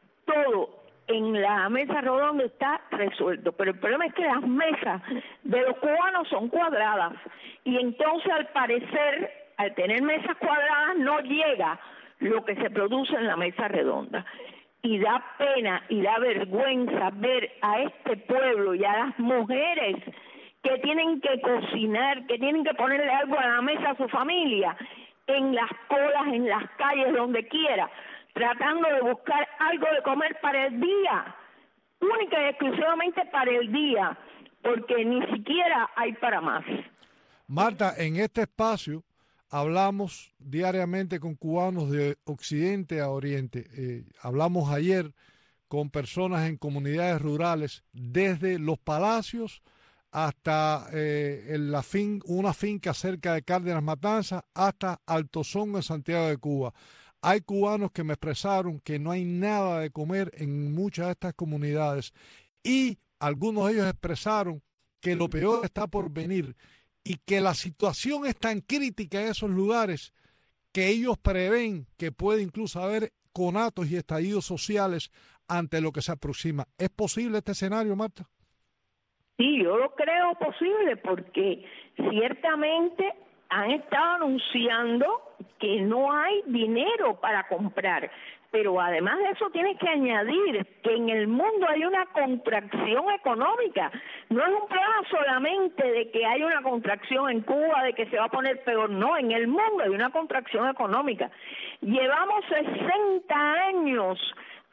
todo en la mesa redonda está resuelto. Pero el problema es que las mesas de los cubanos son cuadradas y entonces al parecer, al tener mesas cuadradas, no llega lo que se produce en la mesa redonda. Y da pena y da vergüenza ver a este pueblo y a las mujeres que tienen que cocinar, que tienen que ponerle algo a la mesa a su familia, en las colas, en las calles, donde quiera, tratando de buscar algo de comer para el día, única y exclusivamente para el día, porque ni siquiera hay para más. Marta, en este espacio hablamos diariamente con cubanos de Occidente a Oriente. Eh, hablamos ayer con personas en comunidades rurales, desde los palacios hasta eh, en la fin, una finca cerca de Cárdenas Matanzas, hasta Altozongo en Santiago de Cuba. Hay cubanos que me expresaron que no hay nada de comer en muchas de estas comunidades y algunos de ellos expresaron que lo peor está por venir y que la situación es tan crítica en esos lugares que ellos prevén que puede incluso haber conatos y estallidos sociales ante lo que se aproxima. ¿Es posible este escenario, Marta? Sí, yo lo creo posible porque ciertamente han estado anunciando que no hay dinero para comprar, pero además de eso tienes que añadir que en el mundo hay una contracción económica. No es un problema solamente de que hay una contracción en Cuba, de que se va a poner peor, no, en el mundo hay una contracción económica. Llevamos sesenta años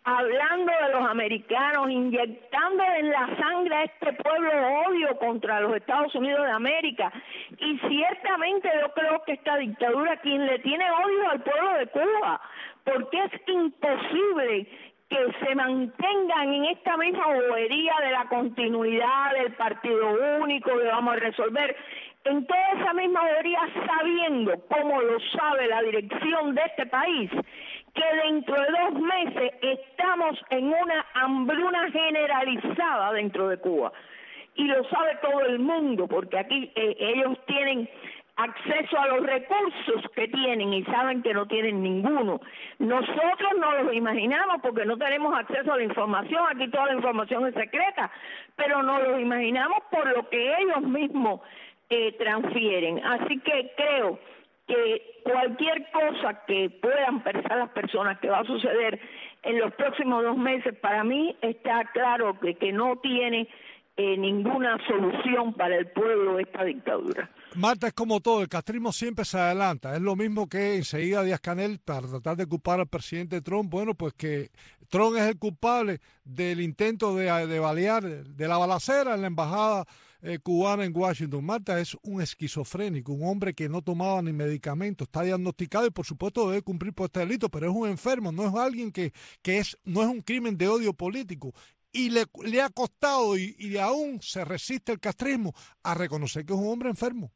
hablando de los americanos, inyectando en la sangre a este pueblo odio contra los Estados Unidos de América. Y ciertamente yo creo que esta dictadura, quien le tiene odio al pueblo de Cuba, porque es imposible que se mantengan en esta misma bobería de la continuidad del partido único, que vamos a resolver, en toda esa misma bobería, sabiendo, como lo sabe la dirección de este país, que dentro de dos meses estamos en una hambruna generalizada dentro de Cuba. Y lo sabe todo el mundo, porque aquí eh, ellos tienen acceso a los recursos que tienen y saben que no tienen ninguno. Nosotros no los imaginamos porque no tenemos acceso a la información, aquí toda la información es secreta, pero no los imaginamos por lo que ellos mismos eh, transfieren. Así que creo que cualquier cosa que puedan pensar las personas que va a suceder en los próximos dos meses, para mí está claro que, que no tiene eh, ninguna solución para el pueblo esta dictadura. Marta, es como todo, el castrismo siempre se adelanta. Es lo mismo que enseguida Díaz-Canel, para tratar de culpar al presidente Trump, bueno, pues que Trump es el culpable del intento de, de balear, de la balacera en la embajada eh, cubana en Washington. Marta es un esquizofrénico, un hombre que no tomaba ni medicamentos, está diagnosticado y por supuesto debe cumplir por este delito, pero es un enfermo, no es alguien que, que es, no es un crimen de odio político. Y le, le ha costado y, y aún se resiste el castrismo a reconocer que es un hombre enfermo.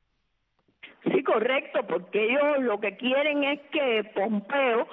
Sí, correcto, porque ellos lo que quieren es que Pompeo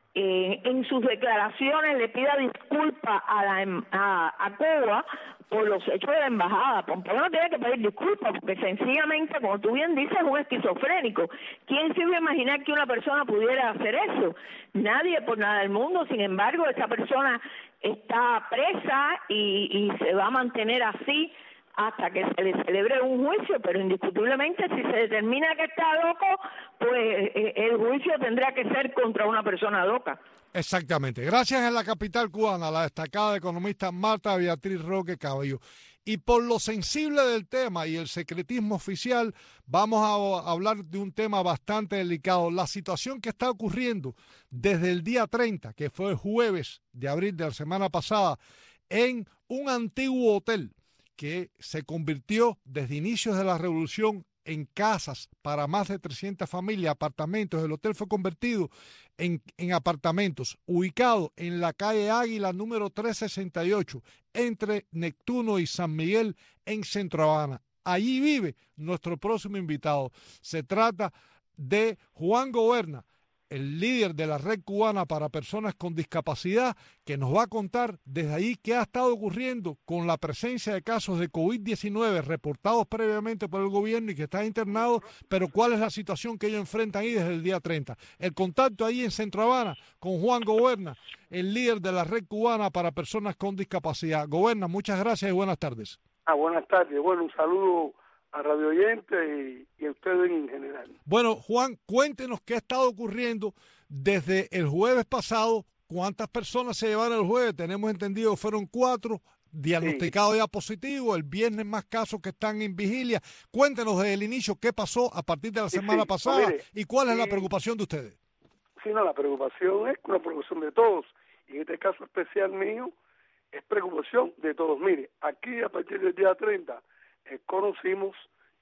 eh, en sus declaraciones le pida disculpas a, la, a, a Cuba por los hechos de la embajada. Pompeo no tiene que pedir disculpas porque sencillamente, como tú bien dices, es un esquizofrénico. ¿Quién se iba a imaginar que una persona pudiera hacer eso? Nadie por nada del mundo. Sin embargo, esa persona está presa y, y se va a mantener así hasta que se le celebre un juicio, pero indiscutiblemente si se determina que está loco, pues eh, el juicio tendrá que ser contra una persona loca. Exactamente. Gracias en la capital cubana, la destacada economista Marta Beatriz Roque Cabello. Y por lo sensible del tema y el secretismo oficial, vamos a hablar de un tema bastante delicado. La situación que está ocurriendo desde el día treinta, que fue el jueves de abril de la semana pasada, en un antiguo hotel que se convirtió desde inicios de la revolución en casas para más de trescientas familias, apartamentos. El hotel fue convertido en, en apartamentos, ubicado en la calle Águila número trescientos sesenta y ocho, entre Neptuno y San Miguel, en Centro Habana. Allí vive nuestro próximo invitado. Se trata de Juan Goberna, el líder de la Red Cubana para Personas con Discapacidad, que nos va a contar desde ahí qué ha estado ocurriendo con la presencia de casos de COVID diecinueve reportados previamente por el gobierno y que están internados, pero cuál es la situación que ellos enfrentan ahí desde el día treinta. El contacto ahí en Centro Habana con Juan Goberna, el líder de la Red Cubana para Personas con Discapacidad. Goberna, muchas gracias y buenas tardes. Ah, buenas tardes. Bueno, un saludo a Radio Oyente y, y a ustedes en general. Bueno, Juan, cuéntenos qué ha estado ocurriendo desde el jueves pasado. ¿Cuántas personas se llevaron el jueves? Tenemos entendido que fueron cuatro, diagnosticados sí. ya positivos. El viernes más casos que están en vigilia. Cuéntenos desde el inicio qué pasó a partir de la semana sí, pasada mire, y cuál es sí, la preocupación de ustedes. Sí, no, la preocupación es una preocupación de todos. Y en este caso especial mío es preocupación de todos. Mire, aquí a partir del día treinta Eh, conocimos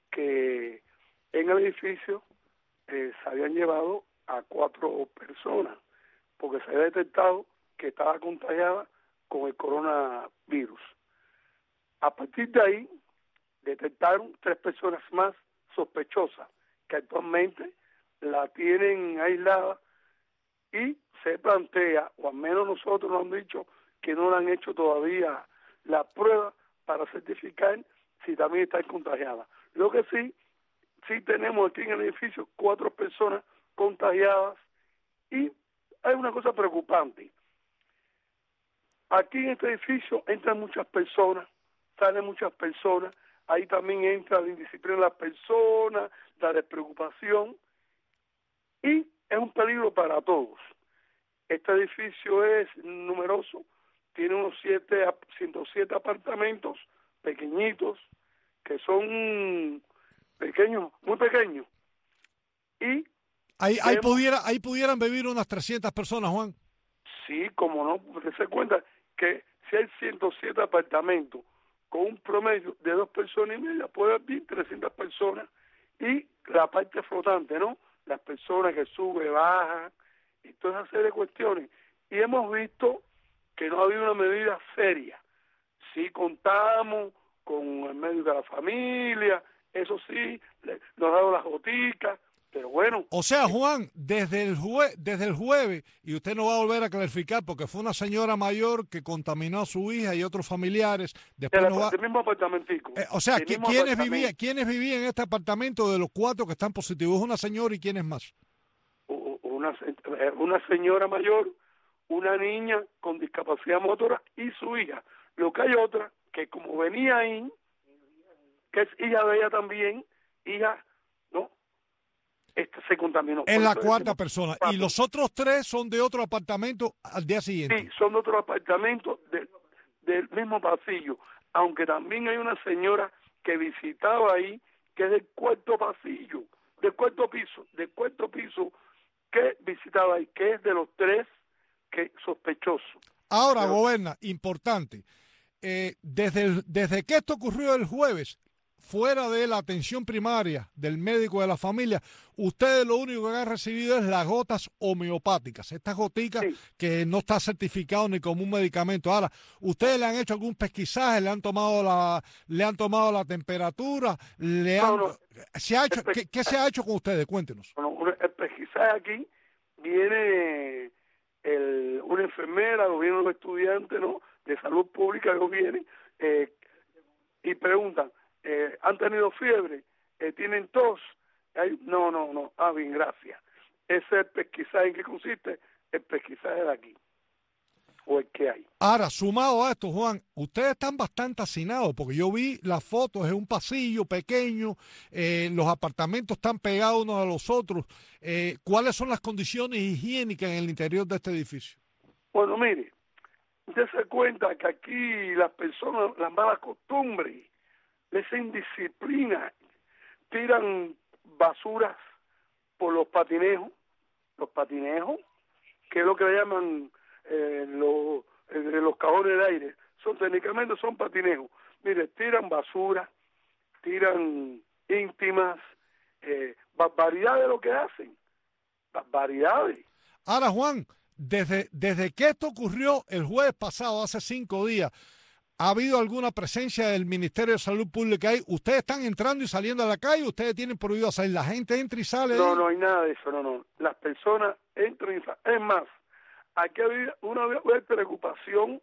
que en el edificio eh, se habían llevado a cuatro personas porque se había detectado que estaba contagiada con el coronavirus. A partir de ahí detectaron tres personas más sospechosas que actualmente la tienen aislada y se plantea, o al menos nosotros nos han dicho que no le han hecho todavía la prueba para certificar si también está contagiada. Lo que sí, sí tenemos aquí en el edificio cuatro personas contagiadas y hay una cosa preocupante. Aquí en este edificio entran muchas personas, salen muchas personas, ahí también entra la indisciplina de las personas, la despreocupación y es un peligro para todos. Este edificio es numeroso, tiene unos siete, ciento siete apartamentos pequeñitos, que son pequeños, muy pequeños. Y ahí, ahí, pudiera, ahí pudieran vivir unas trescientas personas, Juan. Sí, como no, usted se cuenta que si hay ciento siete apartamentos con un promedio de dos personas y media, puede haber trescientas personas, y la parte flotante, ¿no? Las personas que suben, bajan, y toda esa serie de cuestiones. Y hemos visto que no ha habido una medida seria. Sí contamos con el médico de la familia, eso sí, le, nos ha dado las goticas, pero bueno. O sea, Juan, desde el jue desde el jueves, y usted no va a volver a clarificar porque fue una señora mayor que contaminó a su hija y otros familiares. Después el, no va... el mismo apartamentico. Eh, o sea, ¿quiénes vivían, ¿quiénes vivían en este apartamento de los cuatro que están positivos? ¿Es una señora y quiénes más? Una, una señora mayor, una niña con discapacidad motora y su hija. Lo que hay otra, que como venía ahí, que es hija de ella también, hija, ¿no? Este se contaminó. Es la cuarta persona. Y los otros tres son de otro apartamento al día siguiente. Sí, son de otro apartamento de, del mismo pasillo. Aunque también hay una señora que visitaba ahí, que es del cuarto pasillo, del cuarto piso, del cuarto piso, que visitaba ahí, que es de los tres que sospechosos. Ahora, Pero, Goberna, importante, eh, desde, el, desde que esto ocurrió el jueves, fuera de la atención primaria del médico de la familia, ustedes lo único que han recibido es las gotas homeopáticas, estas goticas sí. que no está certificado ni como un medicamento. Ahora, ¿ustedes le han hecho algún pesquisaje, le han tomado la, le han tomado la temperatura, le han, no, no. ¿Se ha hecho, ¿qué, ¿qué se ha hecho con ustedes? Cuéntenos. No, el pesquisaje aquí viene el, una enfermera, o vienen los estudiantes, ¿no?, de salud pública que vienen eh, y preguntan, eh, ¿han tenido fiebre? Eh, ¿Tienen tos? Ay, no, no, no, ah, bien, gracias. Ese es el pesquisaje. ¿En qué consiste? El pesquisaje de aquí, o el que hay. Ahora, sumado a esto, Juan, ustedes están bastante hacinados, porque yo vi las fotos, es un pasillo pequeño, eh, los apartamentos están pegados unos a los otros. Eh, ¿Cuáles son las condiciones higiénicas en el interior de este edificio? Bueno, mire, usted se cuenta que aquí las personas, las malas costumbres, les indisciplina, tiran basuras por los patinejos, los patinejos, que es lo que le llaman eh, los, eh, los cajones de aire, son técnicamente son patinejos. Mire, tiran basura, tiran íntimas, eh, barbaridades lo que hacen, barbaridades. Ahora, Juan, desde, desde que esto ocurrió el jueves pasado, hace cinco días, ¿ha habido alguna presencia del Ministerio de Salud Pública ahí? ¿Ustedes están entrando y saliendo a la calle? ¿Ustedes tienen prohibido salir? ¿La gente entra y sale? No, ahí? no hay nada de eso, no, no. Las personas entran y salen. Es más, aquí había una vez preocupación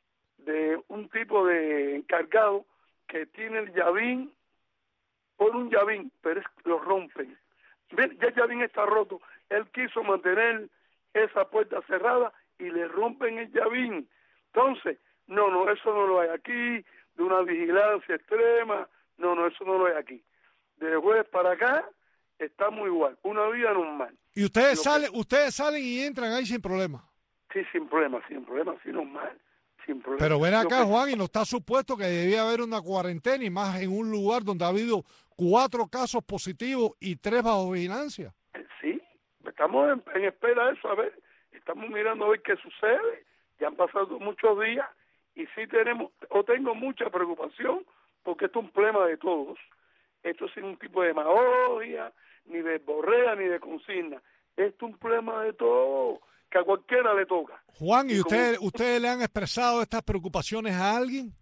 de un tipo de encargado que tiene el llavín, por un llavín, pero es, lo rompen. Ven, ya el llavín está roto. Él quiso mantener esa puerta cerrada y le rompen el llavín. Entonces, no, no, eso no lo hay aquí, de una vigilancia extrema, no, no, eso no lo hay aquí. De jueves para acá, estamos igual, una vida normal. ¿Y ustedes salen, que... ustedes salen y entran ahí sin problema? Sí, sin problema, sin problema, sí, normal, sin problema. Pero ven acá, que... Juan, y no está supuesto que debía haber una cuarentena, y más en un lugar donde ha habido cuatro casos positivos y tres bajo vigilancia. Sí, estamos en, en espera de eso, a ver, estamos mirando a ver qué sucede, ya han pasado muchos días, y sí tenemos, o tengo mucha preocupación, porque esto es un problema de todos. Esto es un tipo de demagogia, ni de borrea, ni de consigna. Esto es un problema de todos, que a cualquiera le toca. Juan, ¿y, y usted, como... ustedes le han expresado estas preocupaciones a alguien?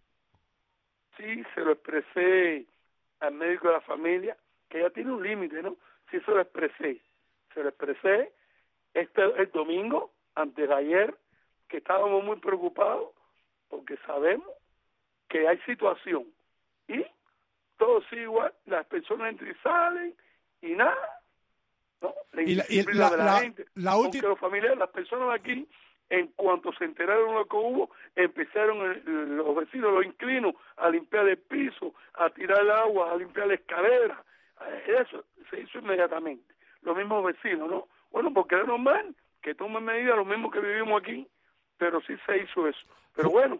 Sí, se lo expresé al médico de la familia, que ya tiene un límite, ¿no? Sí, se lo expresé. Se lo expresé este el domingo, antes de ayer, que estábamos muy preocupados, porque sabemos que hay situación y todo sigue igual, las personas entran y salen y nada, ¿no? La y la, y la, de la, la gente, la porque los familiares, las personas de aquí, en cuanto se enteraron de lo que hubo, empezaron el, los vecinos, los inquilinos, a limpiar el piso, a tirar el agua, a limpiar la escalera, eso se hizo inmediatamente. Los mismos vecinos, ¿no? Bueno, porque es normal que tomen medidas los mismos que vivimos aquí, pero sí se hizo eso. Pero bueno,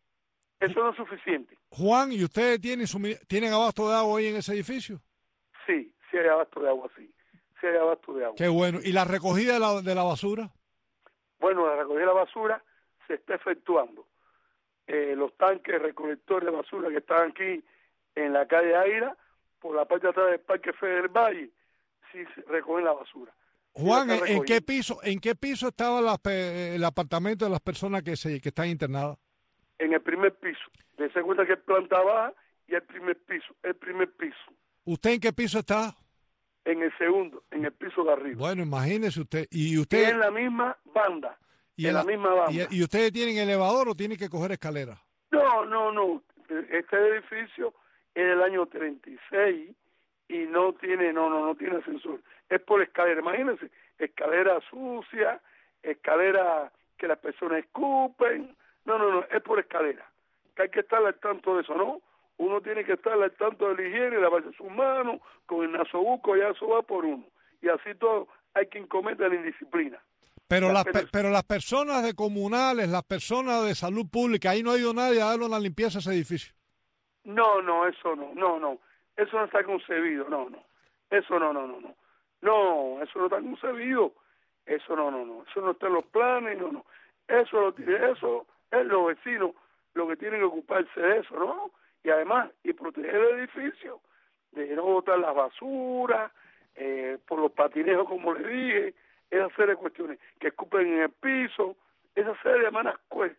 eso no es suficiente. Juan, ¿y ustedes tienen, tienen abasto de agua ahí en ese edificio? Sí, sí hay abasto de agua, sí. Sí hay abasto de agua. Qué bueno. ¿Y la recogida de la, de la basura? Bueno, la recogida de la basura se está efectuando. Eh, los tanques recolectores de basura que están aquí en la calle Aira, por la parte de atrás del Parque Fede del Valle, sí se recogen la basura. Juan, sí, ¿en qué piso en qué piso estaba la, el apartamento de las personas que se que están internadas? En el primer piso. Dese cuenta que es planta baja y el primer piso, el primer piso. ¿Usted en qué piso está? En el segundo, en el piso de arriba. Bueno, imagínese usted. ¿Y usted? Y en la misma banda. ¿Y en la, la misma banda. ¿Y, ¿Y ustedes tienen elevador o tienen que coger escalera? No, no, no. Este edificio es del año treinta y seis y no tiene, no, no, no tiene ascensor. Es por escalera. Imagínense, escalera sucia, escalera que las personas escupen. No, no, no, es por escalera. Que hay que estar al tanto de eso, ¿no? Uno tiene que estar al tanto de la higiene, lavarse sus manos, con el nasobuco, ya eso va por uno. Y así todo, hay quien cometa la indisciplina. Pero las, pe pero las personas de comunales, las personas de salud pública, ahí no ha ido nadie a darle una limpieza a ese edificio. No, no, eso no, no, no. Eso no está concebido, no, no. Eso no, no, no, no. No, eso no está concebido. Eso no, no, no. Eso no está en los planes, no, no. Eso, eso es los vecinos lo que tienen que ocuparse de eso, ¿no? Y además, y proteger el edificio, de no botar las basuras, eh, por los patinejos, como le dije, esa serie de cuestiones, que escupen en el piso, esa serie de manas pues,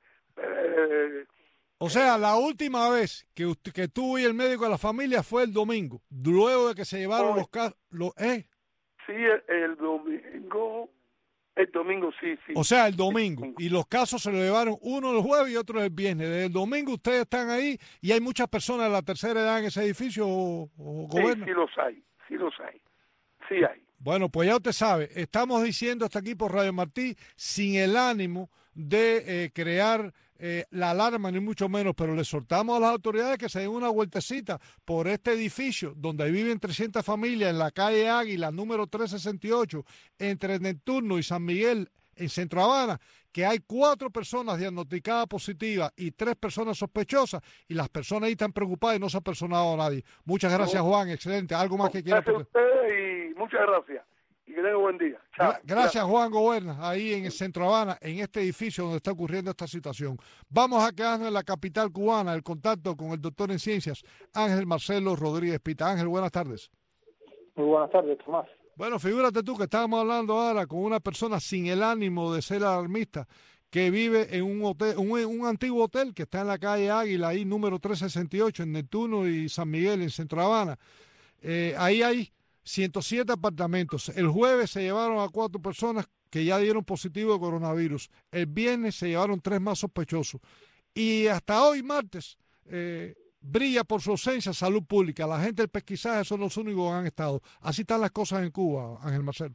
eh, o sea, la última vez que usted, que tú y el médico de la familia fue el domingo, luego de que se llevaron oh, los casos, lo, ¿eh? Sí, el, el domingo, el domingo sí, sí. O sea, el domingo, y los casos se lo llevaron uno el jueves y otro el viernes. Desde el domingo ustedes están ahí y hay muchas personas de la tercera edad en ese edificio, o, o sí, gobierno. Sí, los hay, sí los hay, sí hay. Bueno, pues ya usted sabe, estamos diciendo hasta aquí por Radio Martí, sin el ánimo de eh, crear eh, la alarma, ni mucho menos, pero le exhortamos a las autoridades que se den una vueltecita por este edificio donde viven trescientas familias en la calle Águila, número trescientos sesenta y ocho, entre Neptuno y San Miguel, en Centro Habana, que hay cuatro personas diagnosticadas positivas y tres personas sospechosas, y las personas ahí están preocupadas y no se ha personado a nadie. Muchas gracias, Juan, excelente. ¿Algo más que quiera? Gracias a ustedes y muchas gracias. Y que tengan buen día. Chao. Gracias, gracias, Juan Goberna, ahí en el Centro Habana, en este edificio donde está ocurriendo esta situación. Vamos a quedarnos en la capital cubana, el contacto con el doctor en ciencias, Ángel Marcelo Rodríguez Pita. Ángel, buenas tardes. Muy buenas tardes, Tomás. Bueno, figúrate tú que estábamos hablando ahora con una persona sin el ánimo de ser alarmista, que vive en un hotel, un, un antiguo hotel que está en la calle Águila, ahí número trescientos sesenta y ocho, en Neptuno y San Miguel, en Centro Habana. Eh, ahí hay ciento siete apartamentos. El jueves se llevaron a cuatro personas que ya dieron positivo de coronavirus. El viernes se llevaron tres más sospechosos. Y hasta hoy, martes, eh, brilla por su ausencia salud pública. La gente del pesquisaje son los únicos que han estado. Así están las cosas en Cuba, Ángel Marcelo.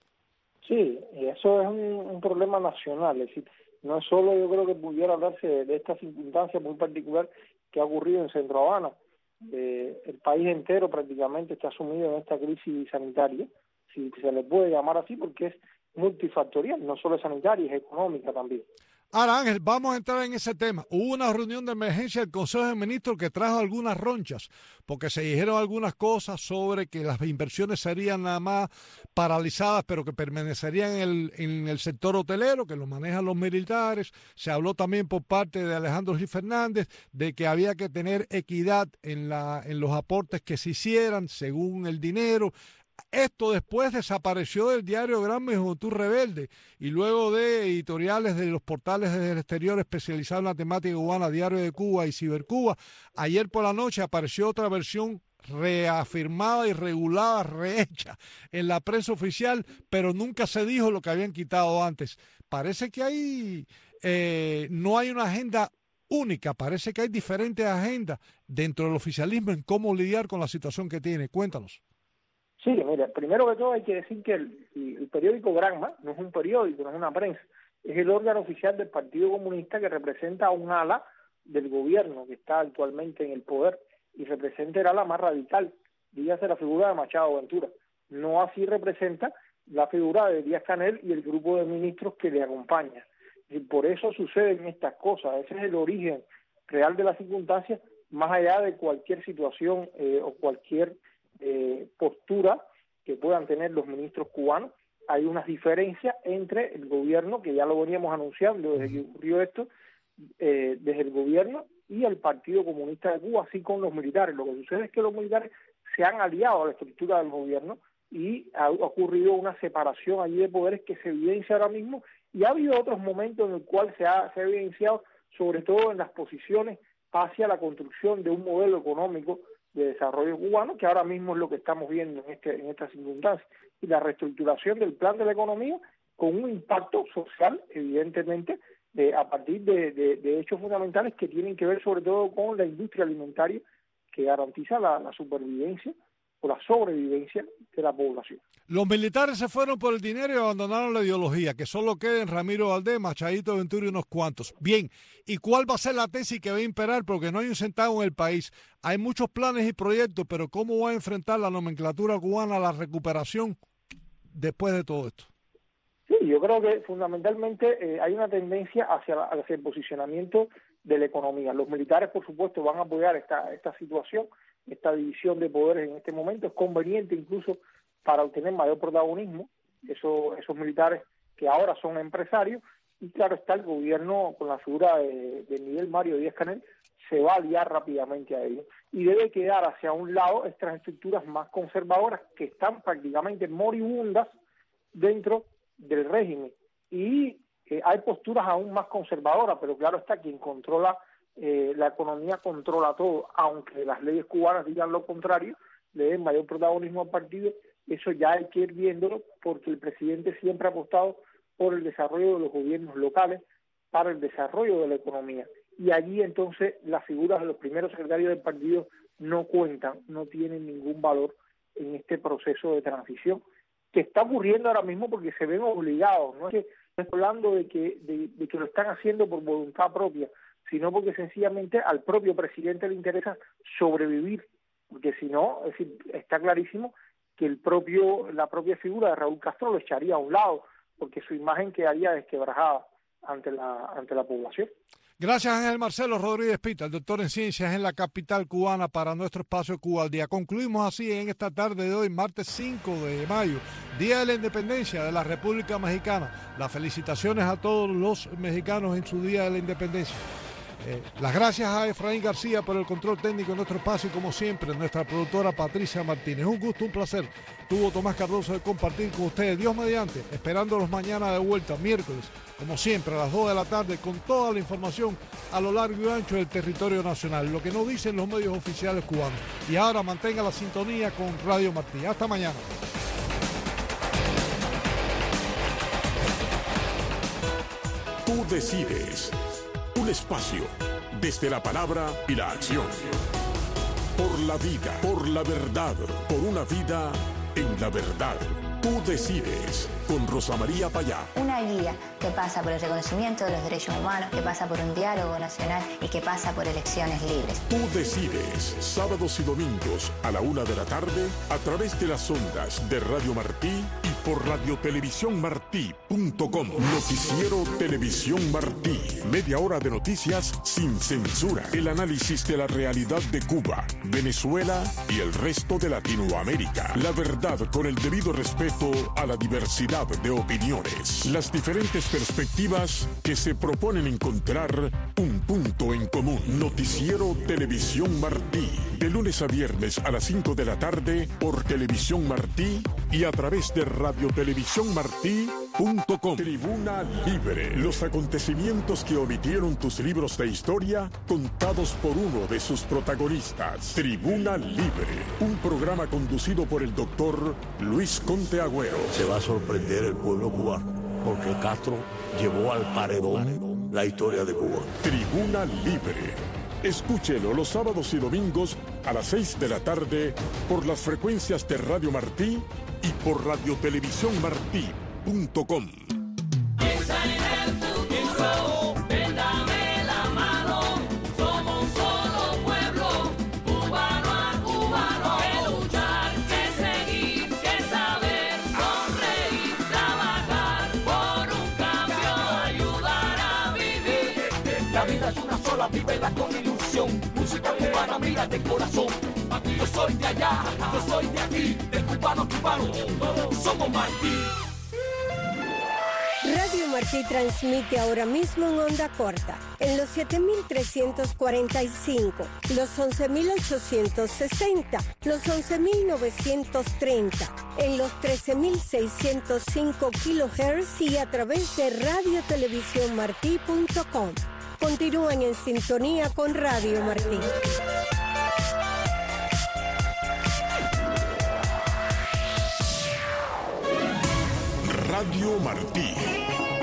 Sí, y eso es un, un problema nacional. Es decir, no es solo, yo creo que pudiera hablarse de, de esta circunstancia muy particular que ha ocurrido en Centro Habana. Eh, el país entero prácticamente está sumido en esta crisis sanitaria, si se le puede llamar así, porque es multifactorial, no solo es sanitaria, es económica también. Ahora, Ángel, vamos a entrar en ese tema. Hubo una reunión de emergencia del Consejo de Ministros que trajo algunas ronchas, porque se dijeron algunas cosas sobre que las inversiones serían nada más paralizadas, pero que permanecerían en el, en el sector hotelero, que lo manejan los militares. Se habló también por parte de Alejandro Gil Fernández de que había que tener equidad en, la, en los aportes que se hicieran según el dinero. Esto después desapareció del diario Granma y Juventud Rebelde, y luego de editoriales de los portales del exterior especializados en la temática cubana, Diario de Cuba y Cibercuba. Ayer por la noche apareció otra versión reafirmada y regulada, rehecha en la prensa oficial, pero nunca se dijo lo que habían quitado antes. Parece que hay, eh, no hay una agenda única, parece que hay diferentes agendas dentro del oficialismo en cómo lidiar con la situación que tiene. Cuéntanos. Sí, mira, primero que todo hay que decir que el, el periódico Granma no es un periódico, no es una prensa, es el órgano oficial del Partido Comunista que representa a un ala del gobierno que está actualmente en el poder y representa el ala más radical, dígase la figura de Machado Ventura. No así representa la figura de Díaz-Canel y el grupo de ministros que le acompaña. Y por eso suceden estas cosas, ese es el origen real de las circunstancias, más allá de cualquier situación eh, o cualquier Eh, postura que puedan tener los ministros cubanos, hay unas diferencias entre el gobierno, que ya lo veníamos anunciando desde que ocurrió esto, eh, desde el gobierno y el Partido Comunista de Cuba, así con los militares. Lo que sucede es que los militares se han aliado a la estructura del gobierno y ha ocurrido una separación allí de poderes que se evidencia ahora mismo, y ha habido otros momentos en el cual se ha, se ha evidenciado, sobre todo en las posiciones hacia la construcción de un modelo económico de desarrollo cubano, que ahora mismo es lo que estamos viendo en, este, en estas circunstancias, y la reestructuración del plan de la economía con un impacto social, evidentemente, eh, a partir de, de, de hechos fundamentales que tienen que ver sobre todo con la industria alimentaria, que garantiza la, la supervivencia o la sobrevivencia de la población. Los militares se fueron por el dinero y abandonaron la ideología, que solo queden Ramiro Valdés, Machadito Ventura y unos cuantos. Bien, ¿y cuál va a ser la tesis que va a imperar? Porque no hay un centavo en el país. Hay muchos planes y proyectos, pero ¿cómo va a enfrentar la nomenclatura cubana a la recuperación después de todo esto? Sí, yo creo que fundamentalmente eh, hay una tendencia hacia, la, hacia el posicionamiento de la economía. Los militares, por supuesto, van a apoyar esta, esta situación, esta división de poderes en este momento. Es conveniente incluso para obtener mayor protagonismo, eso, esos militares que ahora son empresarios, y claro está, el gobierno con la figura de, de Miguel Mario Díaz-Canel se va a aliar rápidamente a ellos, y debe quedar hacia un lado estas estructuras más conservadoras que están prácticamente moribundas dentro del régimen, y eh, hay posturas aún más conservadoras, pero claro está, quien controla eh, la economía controla todo, aunque las leyes cubanas digan lo contrario, le den mayor protagonismo al partido. Eso ya hay que ir viéndolo, porque el presidente siempre ha apostado por el desarrollo de los gobiernos locales para el desarrollo de la economía, y allí entonces las figuras de los primeros secretarios del partido no cuentan, no tienen ningún valor en este proceso de transición que está ocurriendo ahora mismo, porque se ven obligados. No es que no estoy hablando de que, de, de que lo están haciendo por voluntad propia, sino porque sencillamente al propio presidente le interesa sobrevivir, porque si no, es decir, está clarísimo que el propio la propia figura de Raúl Castro lo echaría a un lado, porque su imagen quedaría desquebrajada ante la ante la población. Gracias, Ángel Marcelo Rodríguez Pita, el doctor en ciencias en la capital cubana, para nuestro espacio Cuba al Día. Concluimos así en esta tarde de hoy, martes cinco de mayo, Día de la Independencia de la República Mexicana. Las felicitaciones a todos los mexicanos en su Día de la Independencia. Eh, las gracias a Efraín García por el control técnico de nuestro espacio, y como siempre, nuestra productora Patricia Martínez. Un gusto, un placer. Tuvo Tomás Cardoso de compartir con ustedes. Dios mediante, esperándolos mañana de vuelta, miércoles, como siempre, a las dos de la tarde, con toda la información a lo largo y ancho del territorio nacional, lo que no dicen los medios oficiales cubanos. Y ahora mantenga la sintonía con Radio Martí. Hasta mañana. Tú decides. Un espacio desde la palabra y la acción. Por la vida, por la verdad, por una vida en la verdad. Tú decides, con Rosa María Payá. Una guía que pasa por el reconocimiento de los derechos humanos, que pasa por un diálogo nacional y que pasa por elecciones libres. Tú decides, sábados y domingos a la una de la tarde, a través de las ondas de Radio Martí y por radio televisión martí punto com. Noticiero Televisión Martí. Media hora de noticias sin censura. El análisis de la realidad de Cuba, Venezuela y el resto de Latinoamérica. La verdad con el debido respeto a la diversidad de opiniones. Las diferentes perspectivas que se proponen encontrar un punto en común. Noticiero Televisión Martí. De lunes a viernes a las cinco de la tarde por Televisión Martí y a través de radio televisión martí punto com. Tribuna Libre. Los acontecimientos que omitieron tus libros de historia, contados por uno de sus protagonistas. Tribuna Libre. Un programa conducido por el doctor Luis Conte Agüero. Se va a sorprender el pueblo cubano, porque Castro llevó al paredón la historia de Cuba. Tribuna Libre. Escúchelo los sábados y domingos a las seis de la tarde por las frecuencias de Radio Martí y por radio televisión martí punto com. Piensa en el futuro, ven, dame la mano, somos un solo pueblo, cubano a cubano, que luchar, que seguir, que saber, sonreír, trabajar por un cambio, ayudar a vivir. La vida es una sola, vívela con ilusión, música cubana, mira de corazón. Aquí yo soy de allá, yo soy de aquí, de cubano a cubano, somos Martí. Martí transmite ahora mismo en onda corta, en los siete mil trescientos cuarenta y cinco, los once mil ochocientos sesenta, los once mil novecientos treinta, en los trece mil seiscientos cinco kilohertz y a través de radio televisión martí punto com. Continúen en sintonía con Radio Martí. Radio Martí.